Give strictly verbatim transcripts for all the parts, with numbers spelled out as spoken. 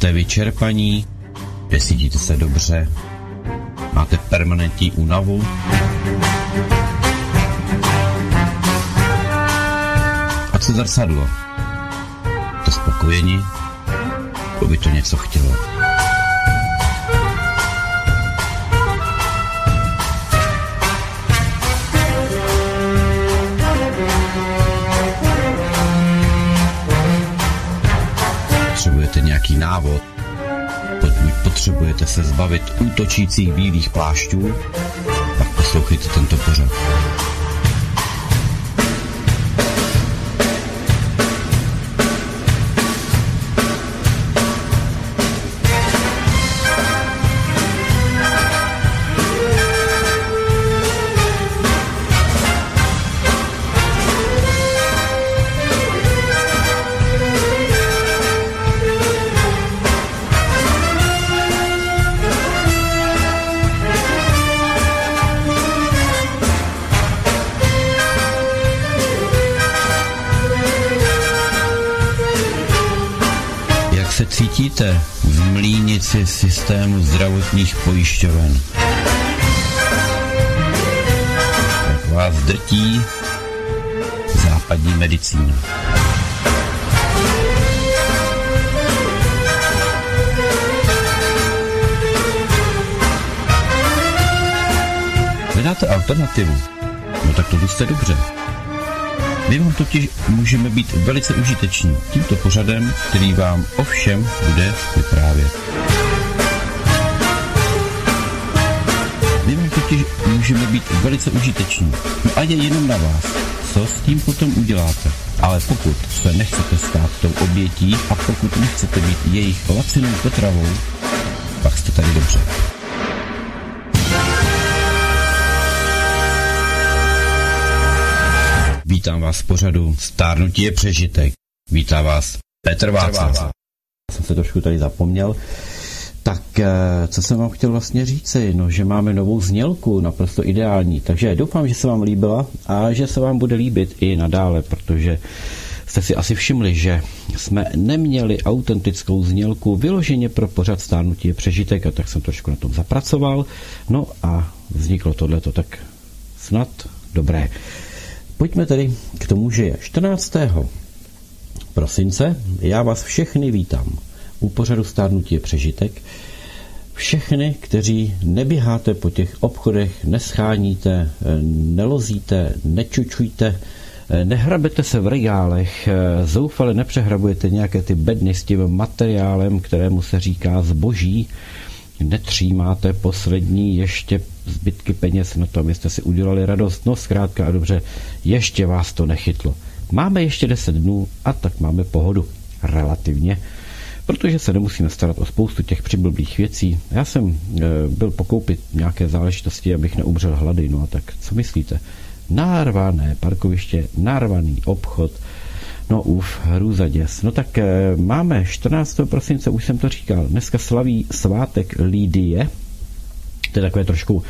Jste vyčerpaní? Necítíte se dobře? Máte permanentní únavu? A co zrcadlo? To spokojení? To by to něco chtělo. Potřebujete nějaký návod? Pokud potřebujete se zbavit útočících bílých plášťů, pak poslouchejte tento pořad. Cítíte v mlýnici systému zdravotních pojišťoven? Jak vás drtí západní medicína? Hledáte alternativu? No tak to jste dobře. My vám totiž můžeme být velice užiteční tímto pořadem, který vám o všem bude vyprávět. My vám totiž můžeme být velice užiteční. No a je jenom na vás, co s tím potom uděláte. Ale pokud se nechcete stát tou obětí a pokud nechcete být jejich lacinou potravou, pak jste tady dobře. Vítám vás v pořadu Stárnutí je přežitek. Vítá vás Petr Václav. Jsem se trošku tady zapomněl. Tak, co jsem vám chtěl vlastně říci? No, že máme novou znělku, naprosto ideální. Takže doufám, že se vám líbila a že se vám bude líbit i nadále, protože jste si asi všimli, že jsme neměli autentickou znělku vyloženě pro pořad Stárnutí je přežitek, a tak jsem trošku na tom zapracoval. No a vzniklo tohleto, tak snad dobré. Pojďme tedy k tomu, že je čtrnáctého prosince. Já vás všechny vítám u pořadu Stárnutí je přežitek. Všechny, kteří neběháte po těch obchodech, nescháníte, nelozíte, nečučujte, nehrabete se v regálech, zoufale nepřehrabujete nějaké ty bedny s tím materiálem, kterému se říká zboží, netřímáte poslední ještě zbytky peněz na tom, abyste si udělali radost, no zkrátka a dobře, ještě vás to nechytlo. Máme ještě deset dnů a tak máme pohodu. Relativně. Protože se nemusíme starat o spoustu těch přiblblých věcí. Já jsem e, byl pokoupit nějaké záležitosti, abych neumřel hlady, no a tak co myslíte? Narvané parkoviště, narvaný obchod, no uf, hrůza děs. No tak e, máme čtrnáctého prosince, už jsem to říkal, dneska slaví svátek Lidie. To je takové trošku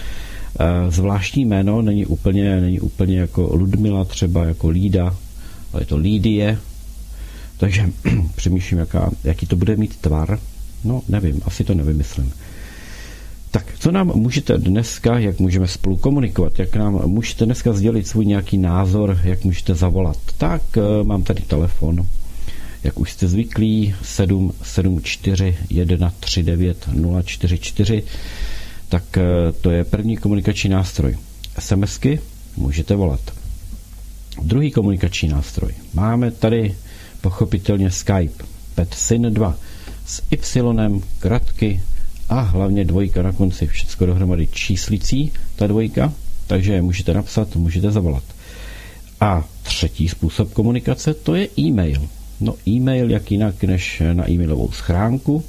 e, zvláštní jméno, není úplně, není úplně jako Ludmila třeba, jako Lída, ale je to Lidie. Takže přemýšlím, jaká, jaký to bude mít tvar. No, nevím, asi to nevymyslím. Tak, co nám můžete dneska, jak můžeme spolu komunikovat, jak nám můžete dneska sdělit svůj nějaký názor, jak můžete zavolat. Tak, mám tady telefon, jak už jste zvyklí, sedm sedm čtyři jedna tři devět nula čtyři čtyři, tak to je první komunikační nástroj. SMSky můžete volat. Druhý komunikační nástroj. Máme tady pochopitelně Skype, PetSyn dva s Y, kratky a hlavně dvojka na konci, všecko dohromady číslicí, ta dvojka, takže můžete napsat, můžete zavolat. A třetí způsob komunikace, to je e-mail. No e-mail jak jinak než na e-mailovou schránku.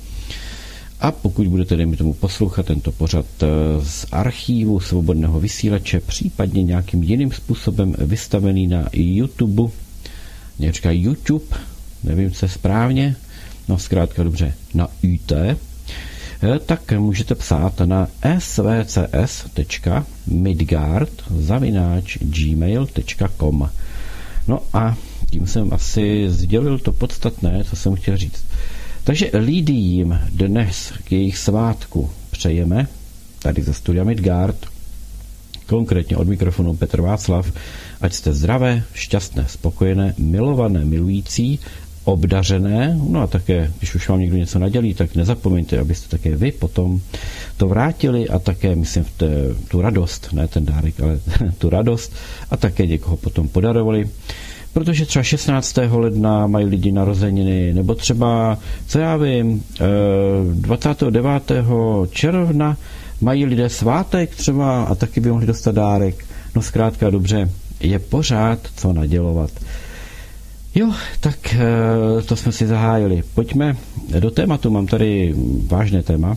A pokud budete, dejme tomu, poslouchat tento pořad z archívu Svobodného vysílače, případně nějakým jiným způsobem vystavený na YouTube, někdo říká YouTube, nevím, co je správně, no zkrátka dobře, na U T, tak můžete psát na svcs tečka midgard zavináč gmail tečka com. No a tím jsem asi sdělil to podstatné, co jsem chtěl říct. Takže lidím dnes k jejich svátku přejeme, tady ze studia Midgard, konkrétně od mikrofonu Petr Václav, ať jste zdravé, šťastné, spokojené, milované, milující, obdařené, no a také, když už vám někdo něco nadělí, tak nezapomeňte, abyste také vy potom to vrátili a také, myslím, v té, tu radost, ne ten dárek, ale tu radost a také někoho potom podarovali. Protože třeba šestnáctého ledna mají lidi narozeniny, nebo třeba, co já vím, dvacátého devátého června mají lidé svátek třeba a taky by mohli dostat dárek. No zkrátka dobře, je pořád co nadělovat. Jo, tak to jsme si zahájili. Pojďme do tématu, mám tady vážné téma.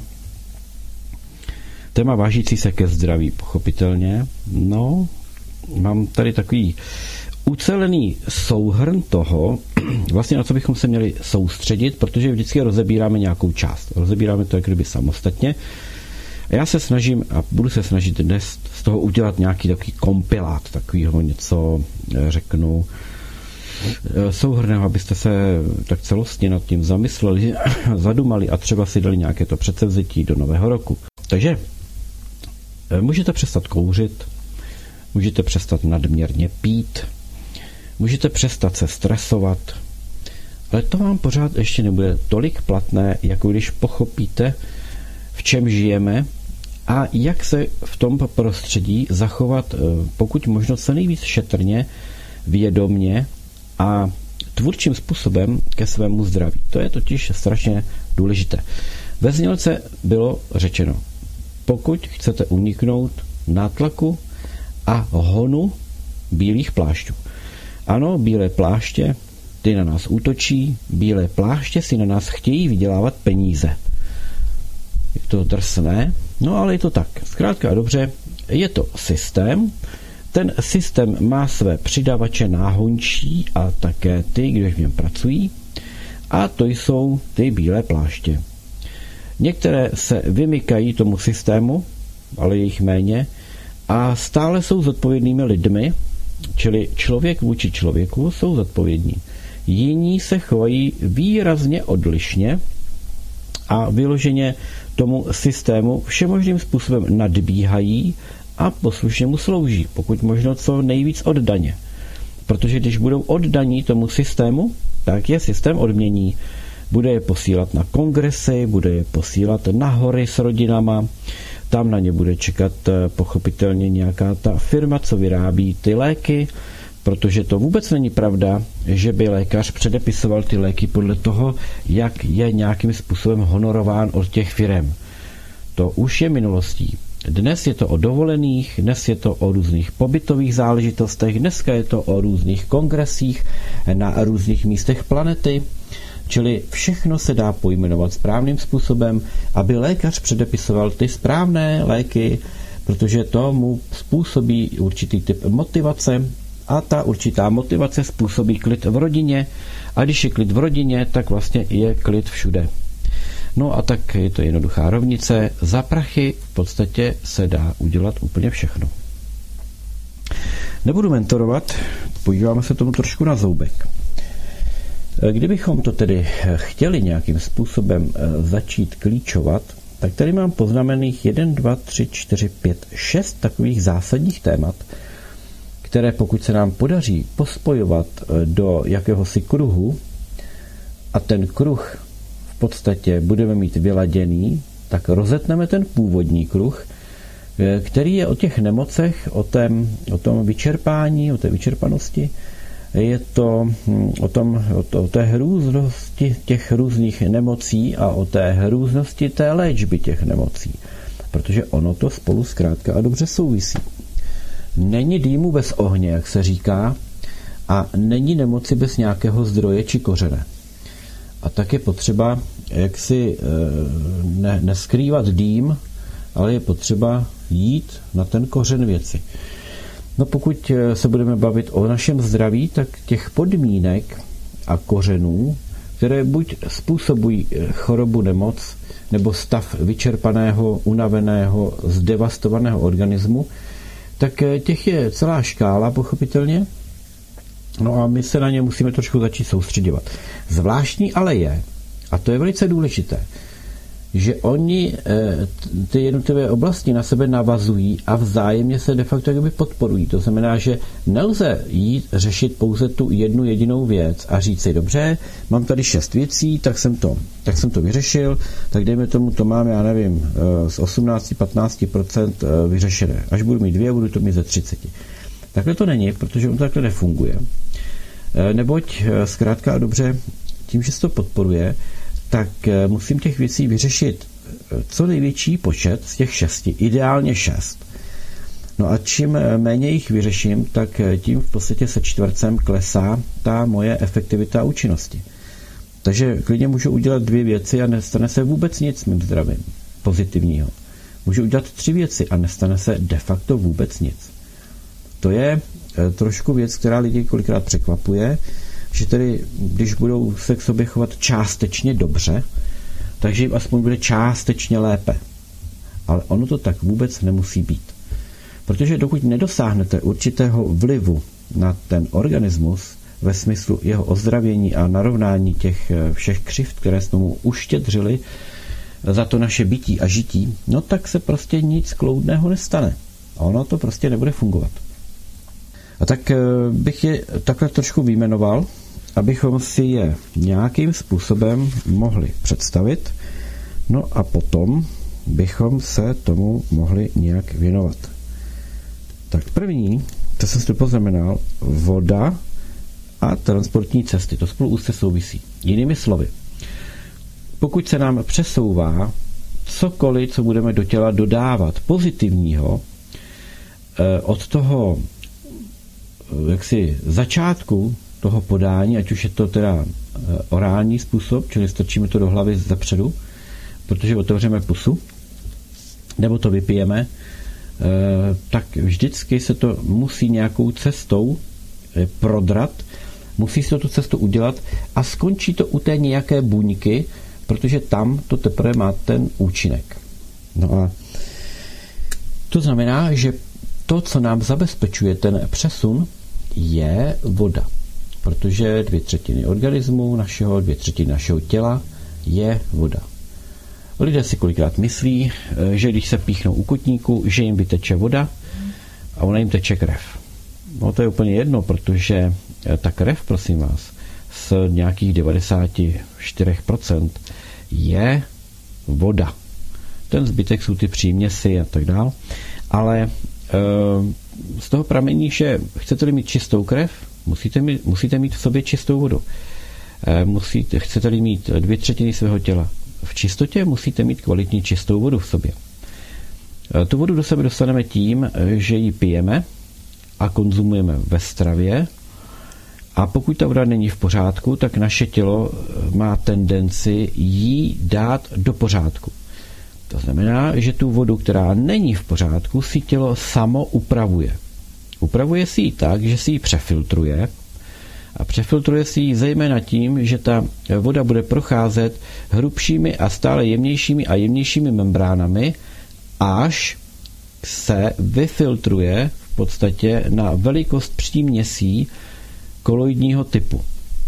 Téma vážící se ke zdraví, pochopitelně. No, mám tady takový ucelený souhrn toho, vlastně na co bychom se měli soustředit, protože vždycky rozebíráme nějakou část. Rozebíráme to jak kdyby samostatně. A já se snažím a budu se snažit dnes z toho udělat nějaký takový kompilát, takovýho něco, řeknu, souhrného, abyste se tak celostně nad tím zamysleli, zadumali a třeba si dali nějaké to předsevzetí do nového roku. Takže můžete přestat kouřit, můžete přestat nadměrně pít, můžete přestat se stresovat, ale to vám pořád ještě nebude tolik platné, jako když pochopíte, v čem žijeme a jak se v tom prostředí zachovat, pokud možno co nejvíc šetrně, vědomně a tvůrčím způsobem ke svému zdraví. To je totiž strašně důležité. Ve znělce bylo řečeno, pokud chcete uniknout nátlaku a honu bílých plášťů. Ano, bílé pláště, ty na nás útočí, bílé pláště si na nás chtějí vydělávat peníze. Je to drsné, no ale je to tak. Zkrátka a dobře, je to systém. Ten systém má své přidavače náhončí a také ty, kdo v něm pracují. A to jsou ty bílé pláště. Některé se vymykají tomu systému, ale je jich méně, a stále jsou zodpovědnými lidmi, čili člověk vůči člověku jsou zodpovědní. Jiní se chovají výrazně odlišně a vyloženě tomu systému všemožným způsobem nadbíhají a poslušně mu slouží, pokud možno co nejvíc oddaně. Protože když budou oddaní tomu systému, tak je systém odmění. Bude je posílat na kongresy, bude je posílat na hory s rodinama, tam na ně bude čekat pochopitelně nějaká ta firma, co vyrábí ty léky, protože to vůbec není pravda, že by lékař předepisoval ty léky podle toho, jak je nějakým způsobem honorován od těch firem. To už je minulostí. Dnes je to o dovolených, dnes je to o různých pobytových záležitostech, dneska je to o různých kongresích na různých místech planety, čili všechno se dá pojmenovat správným způsobem, aby lékař předepisoval ty správné léky, protože to mu způsobí určitý typ motivace a ta určitá motivace způsobí klid v rodině a když je klid v rodině, tak vlastně je klid všude. No a tak je to jednoduchá rovnice. Za prachy v podstatě se dá udělat úplně všechno. Nebudu mentorovat, podíváme se tomu trošku na zoubek. Kdybychom to tedy chtěli nějakým způsobem začít klíčovat, tak tady mám poznamených jedna, dva, tři, čtyři, pět, šest takových zásadních témat, které pokud se nám podaří pospojovat do jakéhosi kruhu a ten kruh v podstatě budeme mít vyladěný, tak rozetneme ten původní kruh, který je o těch nemocech, o, tém, o tom vyčerpání, o té vyčerpanosti, je to o, tom, o, to, o té hrůznosti těch různých nemocí a o té hrůznosti té léčby těch nemocí. Protože ono to spolu zkrátka a dobře souvisí. Není dýmu bez ohně, jak se říká, a není nemoci bez nějakého zdroje či kořene. A tak je potřeba jaksi ne, neskrývat dým, ale je potřeba jít na ten kořen věci. No pokud se budeme bavit o našem zdraví, tak těch podmínek a kořenů, které buď způsobují chorobu, nemoc, nebo stav vyčerpaného, unaveného, zdevastovaného organismu, tak těch je celá škála, pochopitelně. No a my se na ně musíme trošku začít soustředovat. Zvláštní ale je, A to je velice důležité, že oni ty jednotlivé oblasti na sebe navazují a vzájemně se de facto jakoby podporují. To znamená, že nelze jít řešit pouze tu jednu jedinou věc a říct si, dobře, mám tady šest věcí, tak jsem to, tak jsem to vyřešil, tak dejme tomu, to mám, já nevím, z osmnáct až patnáct procent vyřešené. Až budu mít dvě, budu to mít ze třicet. Takhle to není, protože on takhle nefunguje. Neboť zkrátka a dobře, tím, že se to podporuje, tak musím těch věcí vyřešit co největší počet z těch šesti, ideálně šest. No a čím méně jich vyřeším, tak tím v podstatě se čtvrtcem klesá ta moje efektivita a účinnosti. Takže klidně můžu udělat dvě věci a nestane se vůbec nic s mým zdravím pozitivního. Můžu udělat tři věci a nestane se de facto vůbec nic. To je trošku věc, která lidi kolikrát překvapuje, že tedy, když budou se k sobě chovat částečně dobře, takže jim aspoň bude částečně lépe. Ale ono to tak vůbec nemusí být. Protože dokud nedosáhnete určitého vlivu na ten organismus ve smyslu jeho ozdravění a narovnání těch všech křivd, které jsme mu uštědřili za to naše bytí a žití, no tak se prostě nic kloudného nestane. A ono to prostě nebude fungovat. A tak bych je takhle trošku vyjmenoval, abychom si je nějakým způsobem mohli představit, no a potom bychom se tomu mohli nějak věnovat. Tak první, to jsem si to poznamenal, voda a transportní cesty. To spolu úzce souvisí. Jinými slovy, pokud se nám přesouvá cokoliv, co budeme do těla dodávat pozitivního, od toho jaksi začátku toho podání, ať už je to teda orální způsob, čili strčíme to do hlavy zepředu, protože otevřeme pusu, nebo to vypijeme, tak vždycky se to musí nějakou cestou prodrat, musí se to tu cestu udělat a skončí to u té nějaké buňky, protože tam to teprve má ten účinek. No a to znamená, že to, co nám zabezpečuje ten přesun, je voda. Protože dvě třetiny organismu našeho, dvě třetiny našeho těla je voda. Lidé si kolikrát myslí, že když se píchnou u kotníku, že jim vyteče voda a ona jim teče krev. No to je úplně jedno, protože ta krev, prosím vás, z nějakých devadesát čtyři procent je voda. Ten zbytek jsou ty příměsi a tak dál. Ale z toho pramení, že chcete-li mít čistou krev, musíte mít, musíte mít v sobě čistou vodu. Musíte, chcete-li mít dvě třetiny svého těla v čistotě, musíte mít kvalitní čistou vodu v sobě. Tu vodu do sebe dostaneme tím, že ji pijeme a konzumujeme ve stravě, a pokud ta voda není v pořádku, tak naše tělo má tendenci ji dát do pořádku. To znamená, že tu vodu, která není v pořádku, si tělo samo upravuje. Upravuje si ji tak, že si ji přefiltruje a přefiltruje si ji zejména tím, že ta voda bude procházet hrubšími a stále jemnějšími a jemnějšími membránami, až se vyfiltruje v podstatě na velikost příměsí koloidního typu.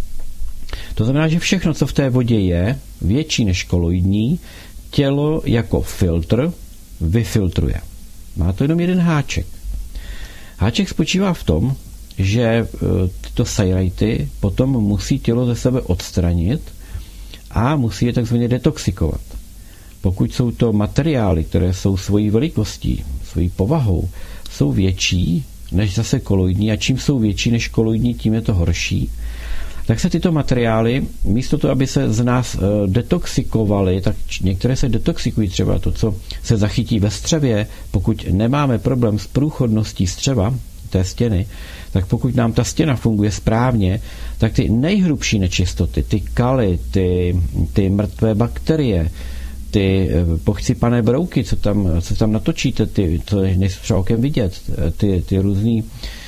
To znamená, že všechno, co v té vodě je, větší než koloidní, tělo jako filtr vyfiltruje. Má to jenom jeden háček. Háček spočívá v tom, že tyto sajrajty potom musí tělo ze sebe odstranit a musí je takzvaně detoxikovat. Pokud jsou to materiály, které jsou svojí velikostí, svojí povahou, jsou větší než zase koloidní, a čím jsou větší než koloidní, tím je to horší, tak se tyto materiály, místo toho, aby se z nás detoxikovaly, tak některé se detoxikují, třeba to, co se zachytí ve střevě, pokud nemáme problém s průchodností střeva, té stěny, tak pokud nám ta stěna funguje správně, tak ty nejhrubší nečistoty, ty kaly, ty, ty mrtvé bakterie, ty pochcypané brouky, co tam, co tam natočíte, ty, to nejsou třeba okem vidět, ty, ty různý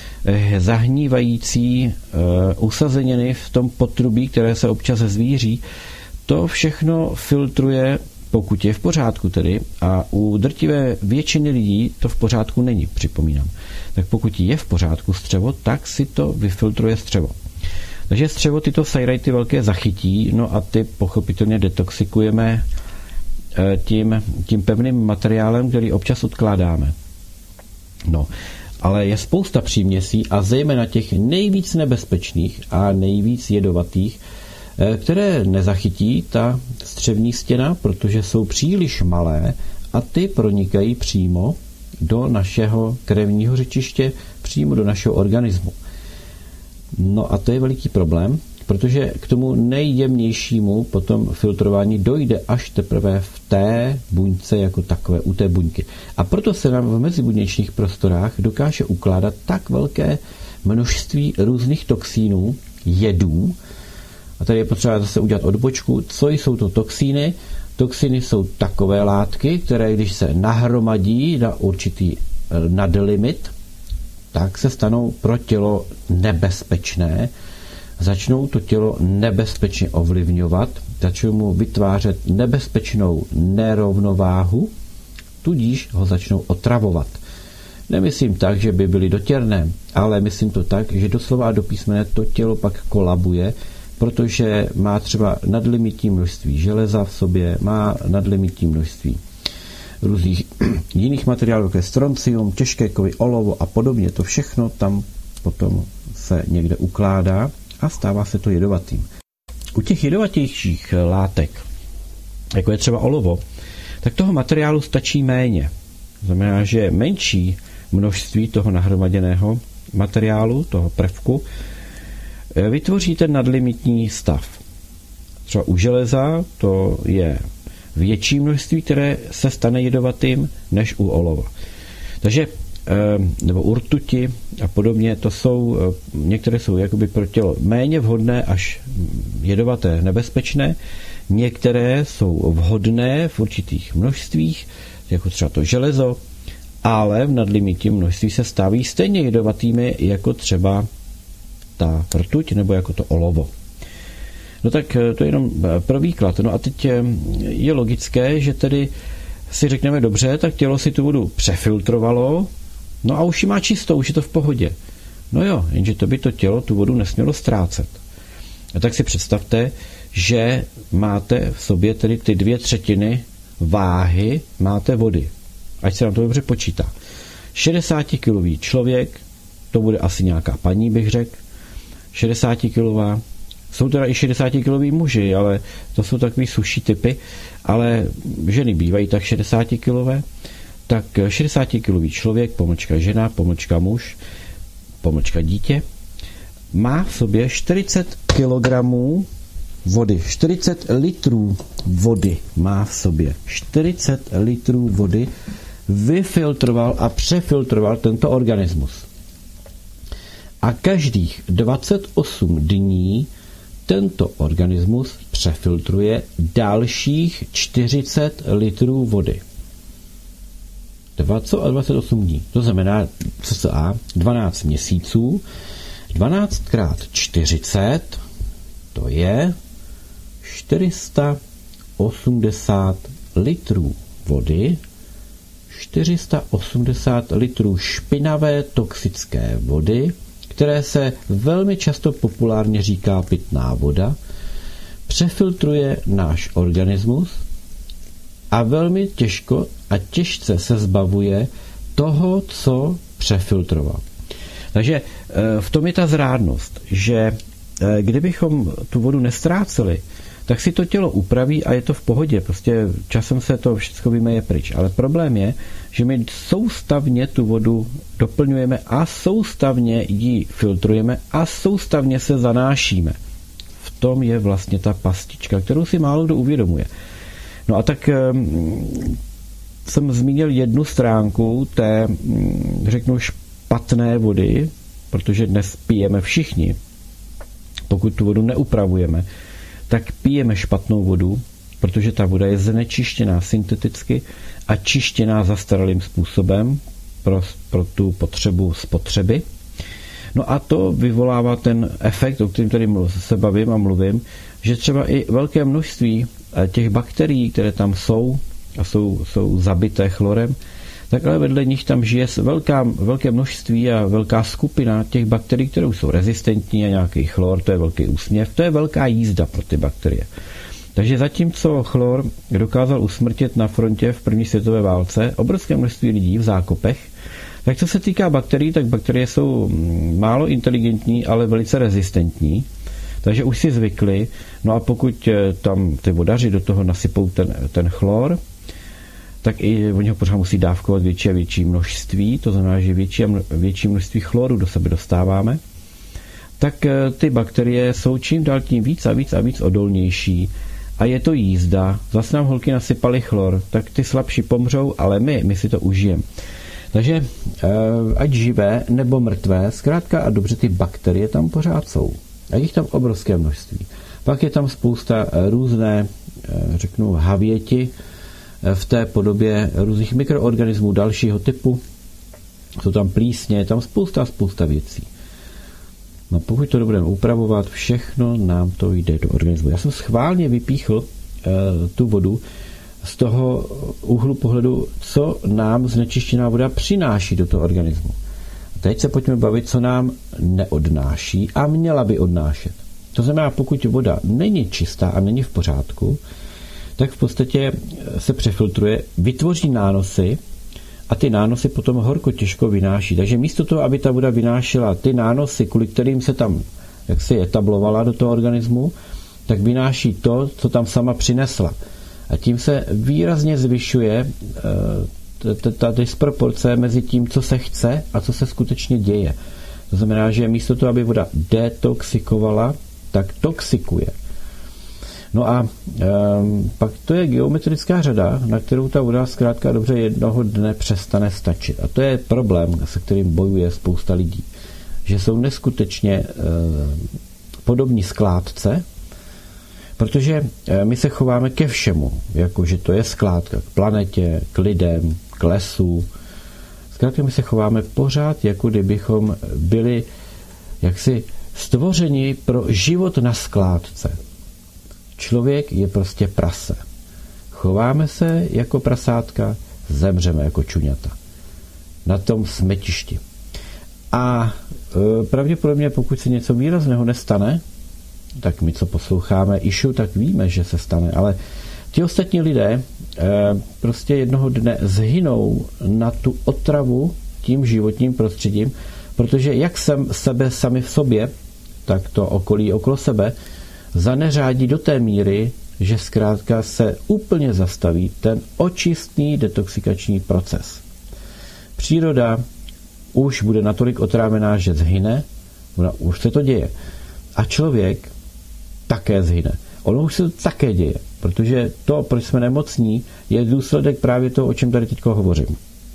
zahnívající uh, usazeniny v tom potrubí, které se občas zvíří, to všechno filtruje, pokud je v pořádku tedy, a u drtivé většiny lidí to v pořádku není, připomínám. Tak pokud je v pořádku střevo, tak si to vyfiltruje střevo. Takže střevo tyto sajrajty velké zachytí, no a ty pochopitelně detoxikujeme tím, tím pevným materiálem, který občas odkládáme. No, ale je spousta příměsí a zejména těch nejvíc nebezpečných a nejvíc jedovatých, které nezachytí ta střevní stěna, protože jsou příliš malé a ty pronikají přímo do našeho krevního řečiště, přímo do našeho organismu. No a to je veliký problém, protože k tomu nejjemnějšímu potom filtrování dojde až teprve v té buňce jako takové, u té buňky. A proto se nám v mezibuněčných prostorách dokáže ukládat tak velké množství různých toxínů, jedů. A tady je potřeba zase udělat odbočku. Co jsou to toxíny? Toxiny jsou takové látky, které když se nahromadí na určitý nadlimit, tak se stanou pro tělo nebezpečné, začnou to tělo nebezpečně ovlivňovat, začnou mu vytvářet nebezpečnou nerovnováhu, tudíž ho začnou otravovat. Nemyslím tak, že by byli dotěrné, ale myslím to tak, že doslova a do písmene to tělo pak kolabuje, protože má třeba nadlimitní množství železa v sobě, má nadlimitní množství různých jiných materiálů, jako je stroncium, těžké kovy, olovo a podobně. To všechno tam potom se někde ukládá a stává se to jedovatým. U těch jedovatějších látek, jako je třeba olovo, tak toho materiálu stačí méně. Znamená, že menší množství toho nahromaděného materiálu, toho prvku, vytvoří ten nadlimitní stav. Třeba u železa to je větší množství, které se stane jedovatým, než u olova. Takže nebo u rtuti a podobně, to jsou, některé jsou jakoby pro tělo méně vhodné až jedovaté, nebezpečné, některé jsou vhodné v určitých množstvích, jako třeba to železo, ale v nadlimitním množství se staví stejně jedovatými, jako třeba ta rtuť nebo jako to olovo. No tak to je jenom pro výklad. No a teď je logické, že tedy si řekneme dobře, tak tělo si tu vodu přefiltrovalo, no a už ji má čistou, už je to v pohodě. No jo, jenže to by to tělo tu vodu nesmělo ztrácet. A tak si představte, že máte v sobě tedy ty dvě třetiny váhy máte vody. Ať se nám to dobře počítá. šedesátikilový člověk, to bude asi nějaká paní, bych řekl, šedesátikilová, jsou teda i šedesátikiloví muži, ale to jsou takový suší typy, ale ženy bývají tak šedesátikilové, tak šedesátikilový člověk, pomlčka žena, pomlčka muž, pomlčka dítě, má v sobě čtyřicet kilogramů vody, čtyřicet litrů vody má v sobě, čtyřicet litrů vody vyfiltroval a přefiltroval tento organismus. A každých dvacet osm dní tento organismus přefiltruje dalších čtyřicet litrů vody. dvacet a dvacet osm dní. To znamená cca dvanáct měsíců. dvanáct krát čtyřicet, to je čtyři sta osmdesát litrů vody, čtyři sta osmdesát litrů špinavé toxické vody, které se velmi často populárně říká pitná voda, přefiltruje náš organismus a velmi těžko a těžce se zbavuje toho, co přefiltroval. Takže v tom je ta zrádnost, že kdybychom tu vodu nestráceli, tak si to tělo upraví a je to v pohodě. Prostě časem se to všechno vymeje pryč. Ale problém je, že my soustavně tu vodu doplňujeme a soustavně ji filtrujeme a soustavně se zanášíme. V tom je vlastně ta pastička, kterou si málo kdo uvědomuje. No a tak jsem zmínil jednu stránku té, řeknu, špatné vody, protože dnes pijeme všichni. Pokud tu vodu neupravujeme, tak pijeme špatnou vodu, protože ta voda je znečištěná synteticky a čištěná zastaralým způsobem pro, pro tu potřebu spotřeby. No a to vyvolává ten efekt, o kterém tady se bavím a mluvím, že třeba i velké množství těch bakterií, které tam jsou a jsou, jsou zabité chlorem, tak ale vedle nich tam žije velká, velké množství a velká skupina těch bakterií, které jsou rezistentní a nějaký chlor, to je velký úsměv, to je velká jízda pro ty bakterie. Takže zatímco chlor dokázal usmrtit na frontě v první světové válce obrovské množství lidí v zákopech, tak co se týká bakterií, tak bakterie jsou málo inteligentní, ale velice rezistentní. Takže už si zvykli, no a pokud tam ty vodaři do toho nasypou ten, ten chlor, tak i oni ho pořád musí dávkovat větší a větší množství, to znamená, že větší a větší množství chloru do sebe dostáváme, tak ty bakterie jsou čím dál tím víc a víc a víc odolnější a je to jízda. Zase nám holky nasypali chlor, tak ty slabší pomřou, ale my, my si to užijeme. Takže ať živé nebo mrtvé, zkrátka a dobře ty bakterie tam pořád jsou. A jich tam obrovské množství. Pak je tam spousta různé, řeknu, havěti v té podobě různých mikroorganismů dalšího typu. Jsou tam plísně, je tam spousta, spousta věcí. No pokud to budeme upravovat, všechno nám to jde do organismu. Já jsem schválně vypíchl uh, tu vodu z toho úhlu pohledu, co nám znečištěná voda přináší do toho organismu. A teď se pojďme bavit, co nám neodnáší a měla by odnášet. To znamená, pokud voda není čistá a není v pořádku, tak v podstatě se přefiltruje, vytvoří nánosy a ty nánosy potom horko těžko vynáší. Takže místo toho, aby ta voda vynášela ty nánosy, kvůli kterým se tam jaksi etablovala do toho organismu, tak vynáší to, co tam sama přinesla. A tím se výrazně zvyšuje ta disproporce mezi tím, co se chce a co se skutečně děje. To znamená, že místo toho, aby voda detoxikovala, tak toxikuje. No a um, pak to je geometrická řada, na kterou ta voda zkrátka dobře jednoho dne přestane stačit. A to je problém, se kterým bojuje spousta lidí. Že jsou neskutečně uh, podobní skládce, protože uh, my se chováme ke všemu, jako že to je skládka k planetě, k lidem, k lesu. Zkrátka my se chováme pořád, jako kdybychom byli jaksi stvořeni pro život na skládce. Člověk je prostě prase. Chováme se jako prasátka, zemřeme jako čuňata. Na tom smetišti. A e, pravděpodobně, pokud se něco výrazného nestane, tak my, co posloucháme Išu, tak víme, že se stane. Ale ti ostatní lidé e, prostě jednoho dne zhynou na tu otravu tím životním prostředím, protože jak jsem sebe sami v sobě, tak to okolí okolo sebe zaneřádí do té míry, že zkrátka se úplně zastaví ten očistný detoxikační proces. Příroda už bude natolik otrávená, že zhyne, ona už se to děje. A člověk také zhyne. Ono už se to také děje, protože to, proč jsme nemocní, je důsledek právě toho, o čem tady teď hovořím.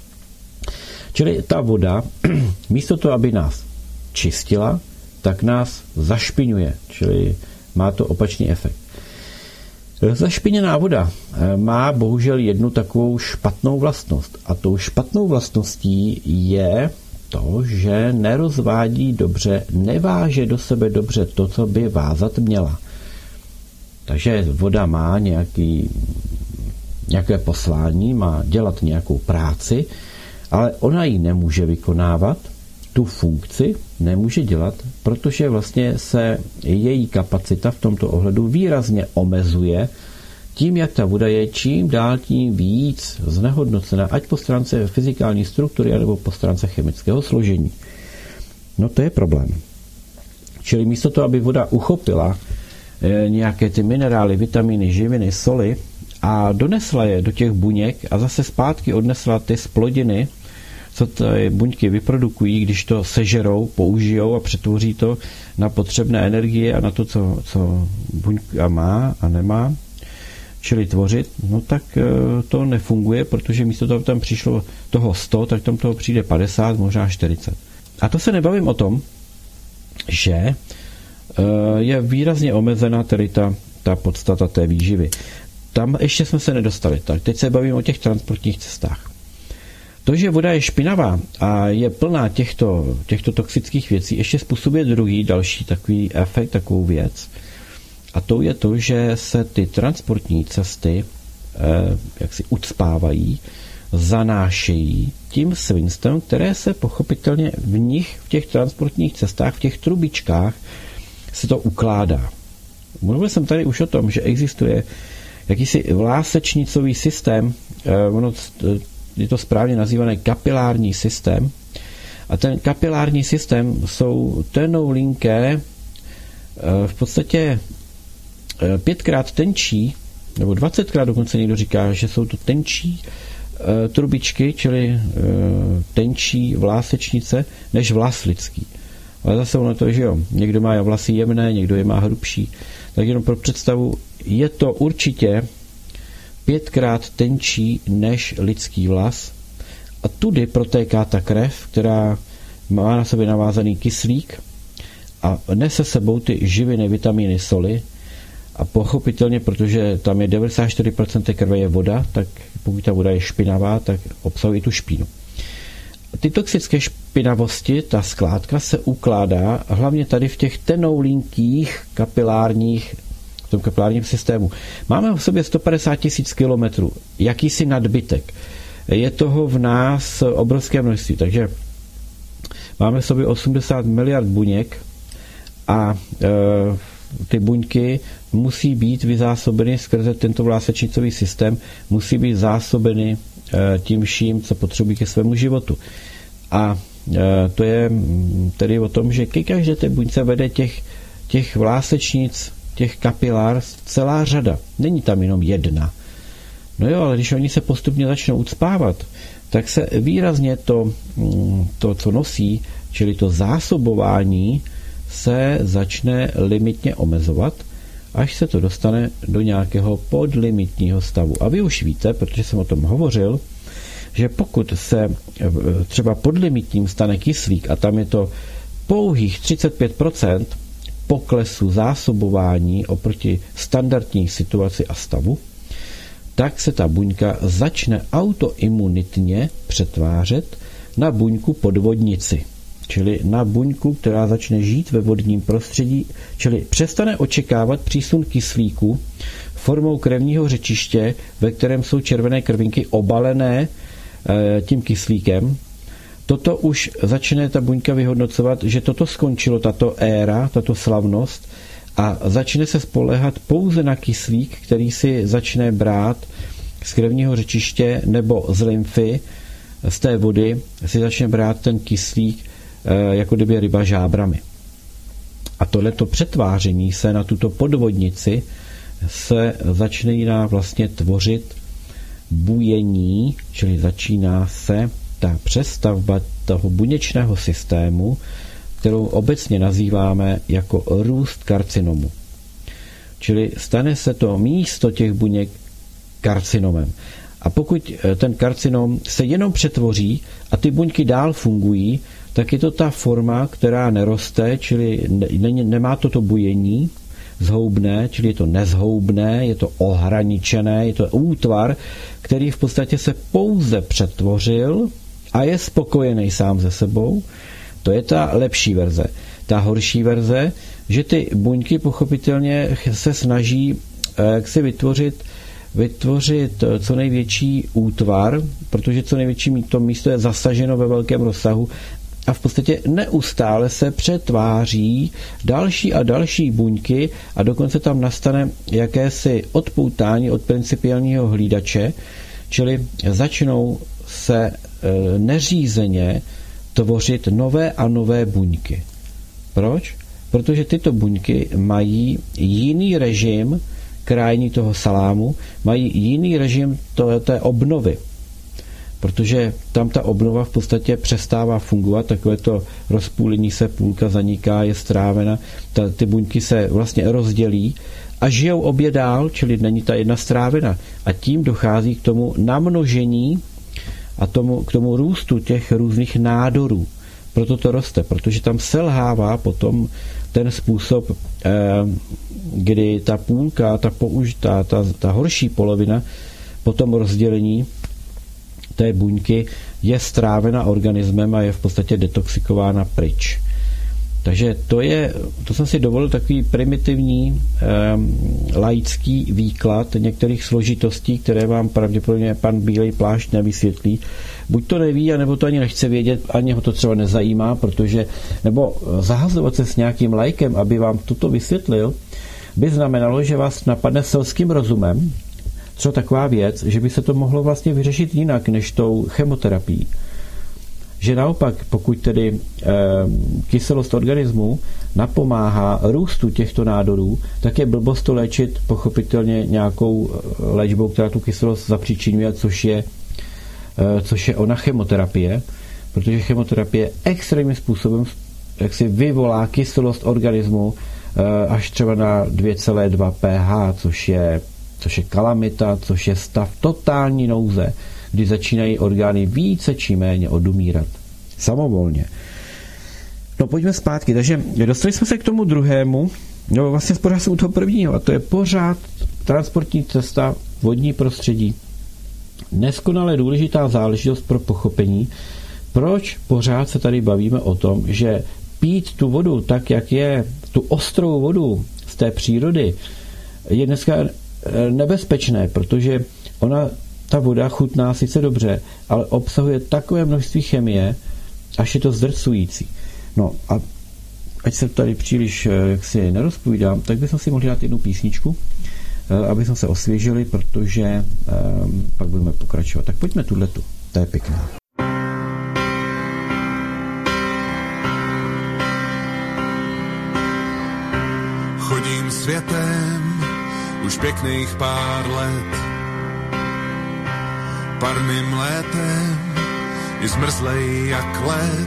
Čili ta voda, místo toho, aby nás čistila, tak nás zašpiňuje, čili má to opačný efekt. Zašpiněná voda má bohužel jednu takovou špatnou vlastnost. A tou špatnou vlastností je to, že nerozvádí dobře, neváže do sebe dobře to, co by vázat měla. Takže voda má nějaký, nějaké poslání, má dělat nějakou práci, ale ona ji nemůže vykonávat, tu funkci nemůže dělat, protože vlastně se její kapacita v tomto ohledu výrazně omezuje tím, jak ta voda je čím dál tím víc znehodnocena, ať po stránce fyzikální struktury, nebo po stránce chemického složení. No to je problém. Čili místo toho, aby voda uchopila nějaké ty minerály, vitamíny, živiny, soli a donesla je do těch buněk a zase zpátky odnesla ty zplodiny, co ty buňky vyprodukují, když to sežerou, použijou a přetvoří to na potřebné energie a na to, co, co buňka má a nemá, čili tvořit, no tak to nefunguje, protože místo toho tam přišlo toho sto, tak tam toho přijde padesát, možná čtyřicet. A to se nebavím o tom, že je výrazně omezená tedy ta, ta podstata té výživy. Tam ještě jsme se nedostali. Tak teď se bavím o těch transportních cestách. To, že voda je špinavá a je plná těchto, těchto toxických věcí, ještě způsobuje druhý, další takový efekt, takovou věc. A to je to, že se ty transportní cesty eh, jak si ucpávají, zanášejí tím svinstvem, které se pochopitelně v nich, v těch transportních cestách, v těch trubičkách se to ukládá. Mluvil jsem tady už o tom, že existuje jakýsi vlásečnicový systém, ono je to správně nazývané kapilární systém, a ten kapilární systém jsou tenoulinké, v podstatě pětkrát tenčí, nebo dvacetkrát dokonce někdo říká, že jsou to tenčí trubičky, čili tenčí vlásečnice, než vlas lidský. Ale zase ono to, že jo, někdo má vlasy jemné, někdo je má hrubší. Tak jenom pro představu, je to určitě pětkrát tenčí než lidský vlas a tudy protéká ta krev, která má na sobě navázaný kyslík a nese sebou ty živiny, vitamíny, soli a pochopitelně, protože tam je devadesát čtyři procent krve je voda, tak pokud ta voda je špinavá, tak obsahuje i tu špínu. Ty toxické špinavosti, ta skládka se ukládá hlavně tady v těch tenoulinkých kapilárních, v tom kapilárním systému. Máme v sobě sto padesát tisíc kilometrů, jakýsi nadbytek. Je toho v nás obrovské množství, takže máme v sobě osmdesát miliard buněk a e, ty buňky musí být vyzásobeny skrze tento vlásečnicový systém, musí být zásobeny e, tím vším, co potřebují ke svému životu. A e, to je tedy o tom, že ke každé té buňce vede těch, těch vlásečnic, těch kapilár celá řada. Není tam jenom jedna. No jo, ale když oni se postupně začnou ucpávat, tak se výrazně to, to, co nosí, čili to zásobování, se začne limitně omezovat, až se to dostane do nějakého podlimitního stavu. A vy už víte, protože jsem o tom hovořil, že pokud se třeba podlimitním stane kyslík a tam je to pouhých třicet pět procent poklesu zásobování oproti standardní situaci a stavu, tak se ta buňka začne autoimunitně přetvářet na buňku podvodnici, čili na buňku, která začne žít ve vodním prostředí, čili přestane očekávat přísun kyslíku formou krevního řečiště, ve kterém jsou červené krvinky obalené e, tím kyslíkem. Toto už začne ta buňka vyhodnocovat, že toto skončilo, tato éra, tato slavnost, a začne se spoléhat pouze na kyslík, který si začne brát z krevního řečiště nebo z lymfy, z té vody si začne brát ten kyslík jako kdyby ryba žábrami. A tohleto přetváření se na tuto podvodnici se začíná vlastně tvořit bujení, čili začíná se ta přestavba toho buněčného systému, kterou obecně nazýváme jako růst karcinomu. Čili stane se to místo těch buněk karcinomem. A pokud ten karcinom se jenom přetvoří a ty buňky dál fungují, tak je to ta forma, která neroste, čili ne, nemá toto bujení zhoubné, čili je to nezhoubné, je to ohraničené, je to útvar, který v podstatě se pouze přetvořil a je spokojený sám se sebou. To je ta lepší verze. Ta horší verze, že ty buňky pochopitelně se snaží jak si vytvořit, vytvořit co největší útvar, protože co největší to místo je zasaženo ve velkém rozsahu a v podstatě neustále se přetváří další a další buňky a dokonce tam nastane jakési odpoutání od principiálního hlídače, čili začnou se neřízeně tvořit nové a nové buňky. Proč? Protože tyto buňky mají jiný režim krájení toho salámu, mají jiný režim té obnovy. Protože tam ta obnova v podstatě přestává fungovat, takové to rozpůlení se, půlka zaniká, je strávena, ta, ty buňky se vlastně rozdělí a žijou obě dál, čili není ta jedna strávena. A tím dochází k tomu namnožení a tomu, k tomu růstu těch různých nádorů. Proto to roste, protože tam selhává potom ten způsob, eh, kdy ta půlka, ta použitá, ta, ta horší polovina po tom rozdělení té buňky je strávena organismem a je v podstatě detoxikována pryč. Takže to je, to jsem si dovolil takový primitivní um, laický výklad některých složitostí, které vám pravděpodobně pan Bílej plášť nevysvětlí. Buď to neví, anebo to ani nechce vědět, ani ho to třeba nezajímá, protože, nebo zahazovat se s nějakým laikem, aby vám toto vysvětlil, by znamenalo, že vás napadne selským rozumem třeba taková věc, že by se to mohlo vlastně vyřešit jinak než tou chemoterapií. Že naopak, pokud tedy e, kyselost organismu napomáhá růstu těchto nádorů, tak je blbost to léčit pochopitelně nějakou léčbou, která tu kyselost zapříčinuje, což je, e, což je ona chemoterapie, protože chemoterapie extrémním způsobem jak si vyvolá kyselost organismu e, až třeba na dvě celá dva pH, což je, což je kalamita, což je stav totální nouze, kdy začínají orgány více či méně odumírat. Samovolně. No pojďme zpátky. Takže dostali jsme se k tomu druhému, no vlastně pořád se u toho prvního, a to je pořád transportní cesta, vodní prostředí. Neskonale důležitá záležitost pro pochopení, proč pořád se tady bavíme o tom, že pít tu vodu tak, jak je, tu ostrou vodu z té přírody, je dneska nebezpečné, protože ona ta voda chutná sice dobře, ale obsahuje takové množství chemie, až je to zdrcující. No a ať se tady příliš jaksi nerozpovídám, tak bychom si mohli dát jednu písničku, aby jsme se osvěžili, protože um, pak budeme pokračovat. Tak pojďme tuhletu, to je pěkná. Chodím světem už pěkných pár let. Parným létem je zmrzlej jak led.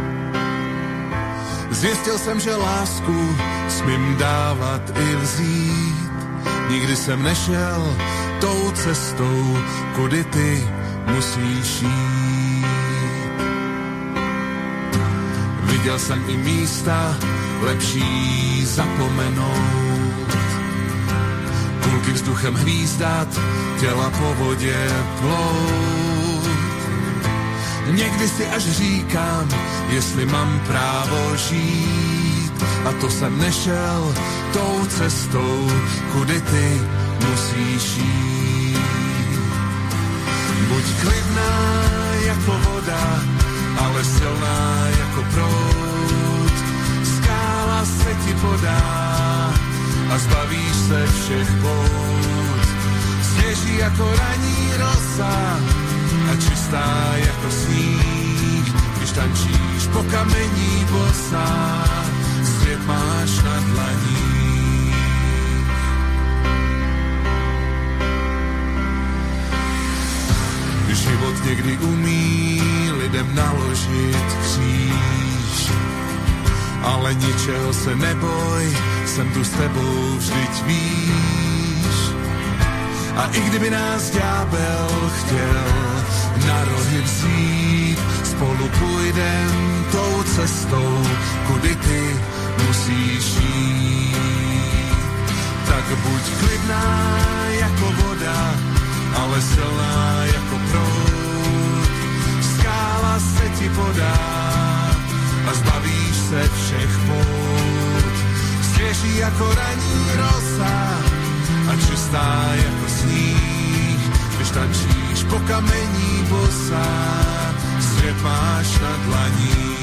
Zjistil jsem, že lásku smím dávat i vzít. Nikdy jsem nešel tou cestou, kudy ty musíš jít. Viděl jsem i místa lepší zapomenout. Kulky vzduchem hvízdat, těla po vodě plout. Někdy si až říkám, jestli mám právo žít. A to jsem nešel tou cestou, kudy ty musíš jít. Buď klidná jako voda, ale silná jako proud. Skála se ti podá a zbavíš se všech pout. Sněží jako ranní rosa a čistá jako sníh. Když tančíš po kamení bosá, svět máš na dlaní. Život někdy umí lidem naložit kříž, ale ničeho se neboj, jsem tu s tebou, vždyť víš. A i kdyby nás ďábel chtěl na rohy vzít, spolu půjdem tou cestou, kudy ty musíš jít. Tak buď klidná jako voda, ale silná jako proud. Skála se ti podá a zbavíš se všech pout. Svěží jako ranní rosa a čistá jako sníh. Když tančíš po kamení bosá, svět máš na dlaní.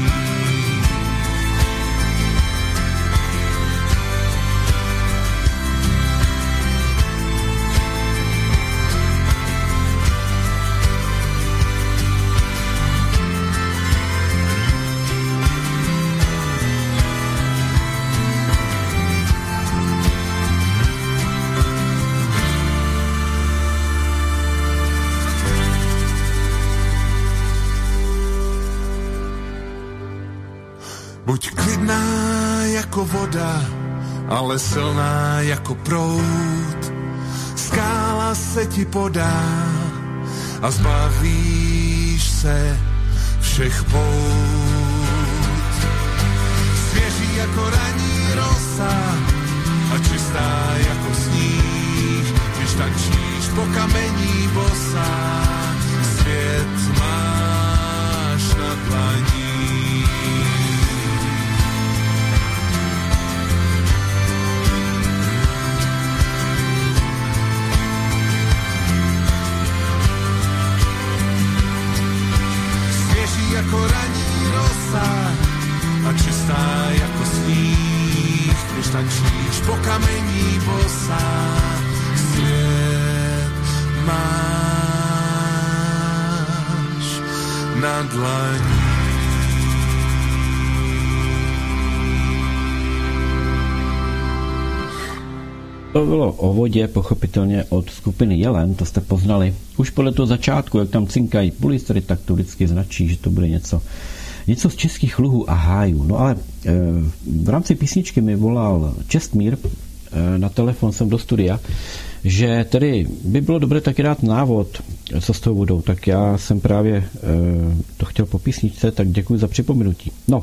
Buď klidná jako voda, ale silná jako proud. Skála se ti podá a zbavíš se všech pout. Svěží jako ranní rosa a čistá jako sníh. Když tančíš po kamení bosá, svět máš na dlaní. bosá a čistá jako sníh, když tančíš po kamení bosá. Svět máš na dlaní. To bylo o vodě, pochopitelně od skupiny Jelen, to jste poznali. Už podle toho začátku, jak tam cinkají polistery, tak to vždycky značí, že to bude něco, něco z českých luhů a hájů. No ale e, v rámci písničky mi volal Čestmír, e, na telefon jsem do studia, že tedy by bylo dobré taky dát návod, co s tou vodou. Tak já jsem právě e, to chtěl po písničce, tak děkuji za připomenutí. No,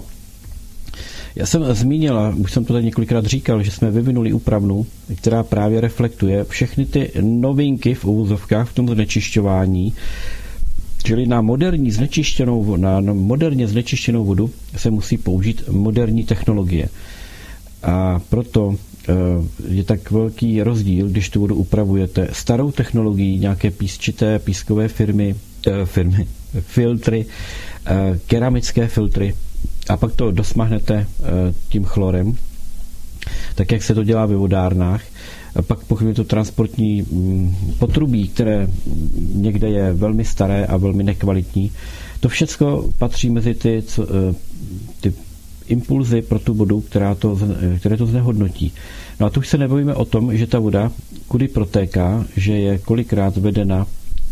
já jsem zmínil, a už jsem to tady několikrát říkal, že jsme vyvinuli úpravnu, která právě reflektuje všechny ty novinky v uvozovkách v tom znečišťování. Čili na moderní znečištěnou, na moderně znečištěnou vodu se musí použít moderní technologie. A proto je tak velký rozdíl, když tu vodu upravujete starou technologií, nějaké písčité, pískové firmy, firmy, filtry, keramické filtry, a pak to dosmahnete tím chlorem, tak jak se to dělá ve vodárnách. A pak pokud je to transportní potrubí, které někde je velmi staré a velmi nekvalitní, to všechno patří mezi ty, ty impulzy pro tu vodu, která to, které to znehodnotí. No a tu už se nebavíme o tom, že ta voda kudy protéká, že je kolikrát vedena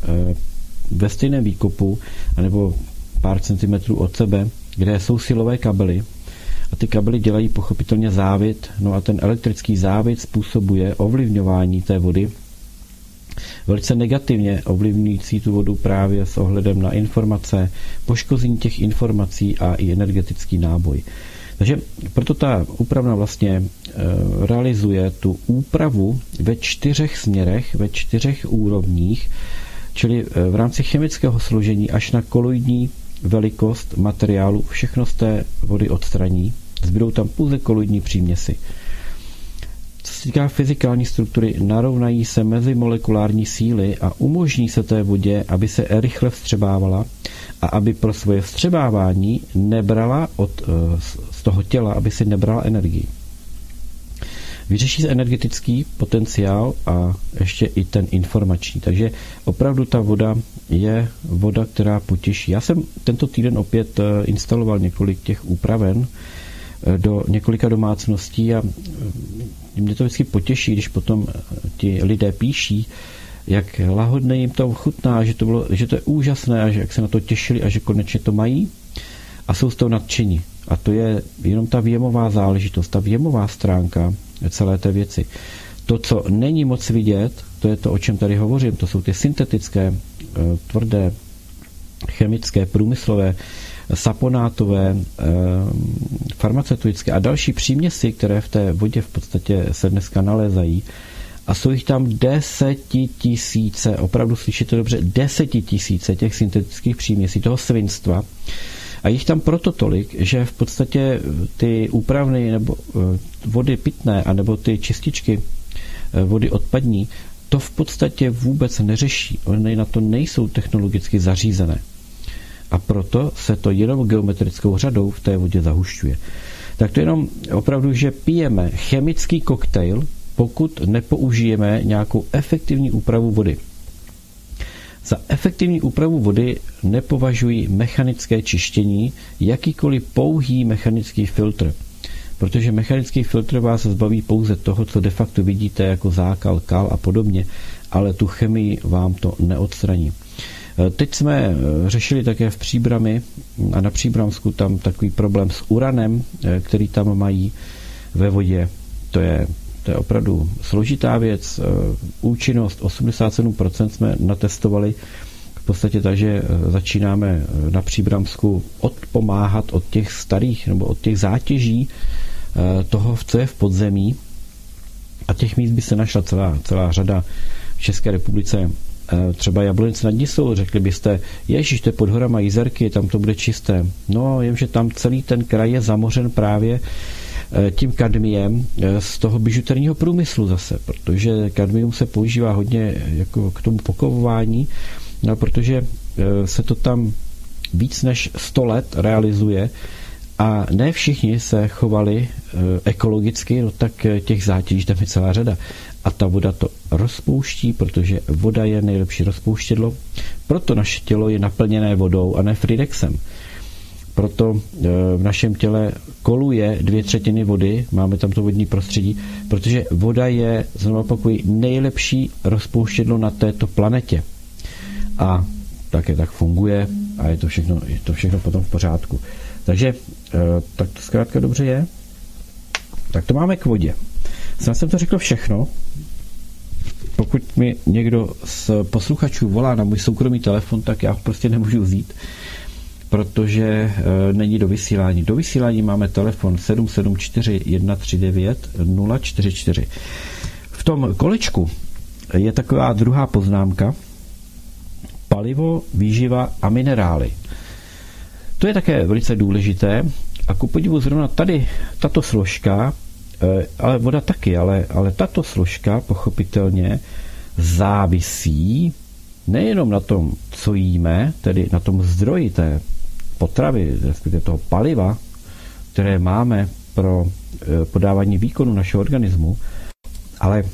ve stejném výkopu, anebo pár centimetrů od sebe, kde jsou silové kabely a ty kabely dělají pochopitelně závit, no a ten elektrický závit způsobuje ovlivňování té vody, velice negativně ovlivňující tu vodu právě s ohledem na informace, poškození těch informací a i energetický náboj. Takže proto ta úpravna vlastně e, realizuje tu úpravu ve čtyřech směrech, ve čtyřech úrovních, čili e, v rámci chemického složení až na koloidní velikost materiálu všechno z té vody odstraní. Zbydou tam pouze koloidní příměsi. Co se týká fyzikální struktury, narovnají se mezimolekulární síly a umožní se té vodě, aby se rychle vstřebávala a aby pro svoje vstřebávání nebrala od, z toho těla, aby si nebrala energii. Vyřeší se energetický potenciál a ještě i ten informační. Takže opravdu ta voda je voda, která potěší. Já jsem tento týden opět instaloval několik těch úpraven do několika domácností a mě to vždycky potěší, když potom ti lidé píší, jak lahodně jim to chutná, že to, bylo, že to je úžasné a že jak se na to těšili a že konečně to mají a jsou z toho nadšení. A to je jenom ta věmová záležitost, ta věmová stránka celé té věci. To, co není moc vidět, to je to, o čem tady hovořím, to jsou ty syntetické, tvrdé, chemické, průmyslové, saponátové, farmaceutické a další příměsi, které v té vodě v podstatě se dneska nalézají. A jsou jich tam desetitisíce, opravdu slyšíte dobře, desetitisíce těch syntetických příměsí, toho svinstva. A jich tam proto tolik, že v podstatě ty úpravny nebo vody pitné, anebo ty čističky vody odpadní, to v podstatě vůbec neřeší. Ony na to nejsou technologicky zařízené. A proto se to jenom geometrickou řadou v té vodě zahušťuje. Tak to jenom opravdu, že pijeme chemický koktejl, pokud nepoužijeme nějakou efektivní úpravu vody. Za efektivní úpravu vody nepovažuji mechanické čištění, jakýkoliv pouhý mechanický filtr. Protože mechanický filtr vás zbaví pouze toho, co de facto vidíte jako zákal, kal a podobně, ale tu chemii vám to neodstraní. Teď jsme řešili také v Příbrami a na Příbramsku tam takový problém s uranem, který tam mají ve vodě. To je, to je opravdu složitá věc. Účinnost osmdesát sedm procent jsme natestovali. V podstatě takže začínáme na Příbramsku odpomáhat od těch starých nebo od těch zátěží toho, co je v podzemí. A těch míst by se našla celá, celá řada v České republice. Třeba Jablonec nad Nisou, řekli byste, ježiš, to je pod horama Jizerky, tam to bude čisté. No, jenže tam celý ten kraj je zamořen právě tím kadmiem z toho bižuterního průmyslu zase, protože kadmium se používá hodně jako k tomu pokovování, no, protože se to tam víc než sto let realizuje A ne všichni se chovali ekologicky, no tak těch zátěží tam je celá řada. A ta voda to rozpouští, protože voda je nejlepší rozpouštědlo. Proto naše tělo je naplněné vodou a ne Fridexem. Proto v našem těle koluje dvě třetiny vody, máme tam to vodní prostředí, protože voda je, znovu opakuji, nejlepší rozpouštědlo na této planetě. A také tak funguje a je to všechno, je to všechno potom v pořádku. Takže tak to zkrátka dobře je. Tak to máme k vodě. Snad jsem to řekl všechno. Pokud mi někdo z posluchačů volá na můj soukromý telefon, tak já ho prostě nemůžu vzít, protože e, není do vysílání. Do vysílání máme telefon sedm sedm čtyři jedna tři devět nula čtyři čtyři. V tom kolečku je taková druhá poznámka. Palivo, výživa a minerály. To je také velice důležité a ku podivu zrovna tady tato složka, ale voda taky, ale, ale tato složka pochopitelně závisí nejenom na tom, co jíme, tedy na tom zdroji té potravy, respektive toho paliva, které máme pro podávání výkonu našeho organismu, ale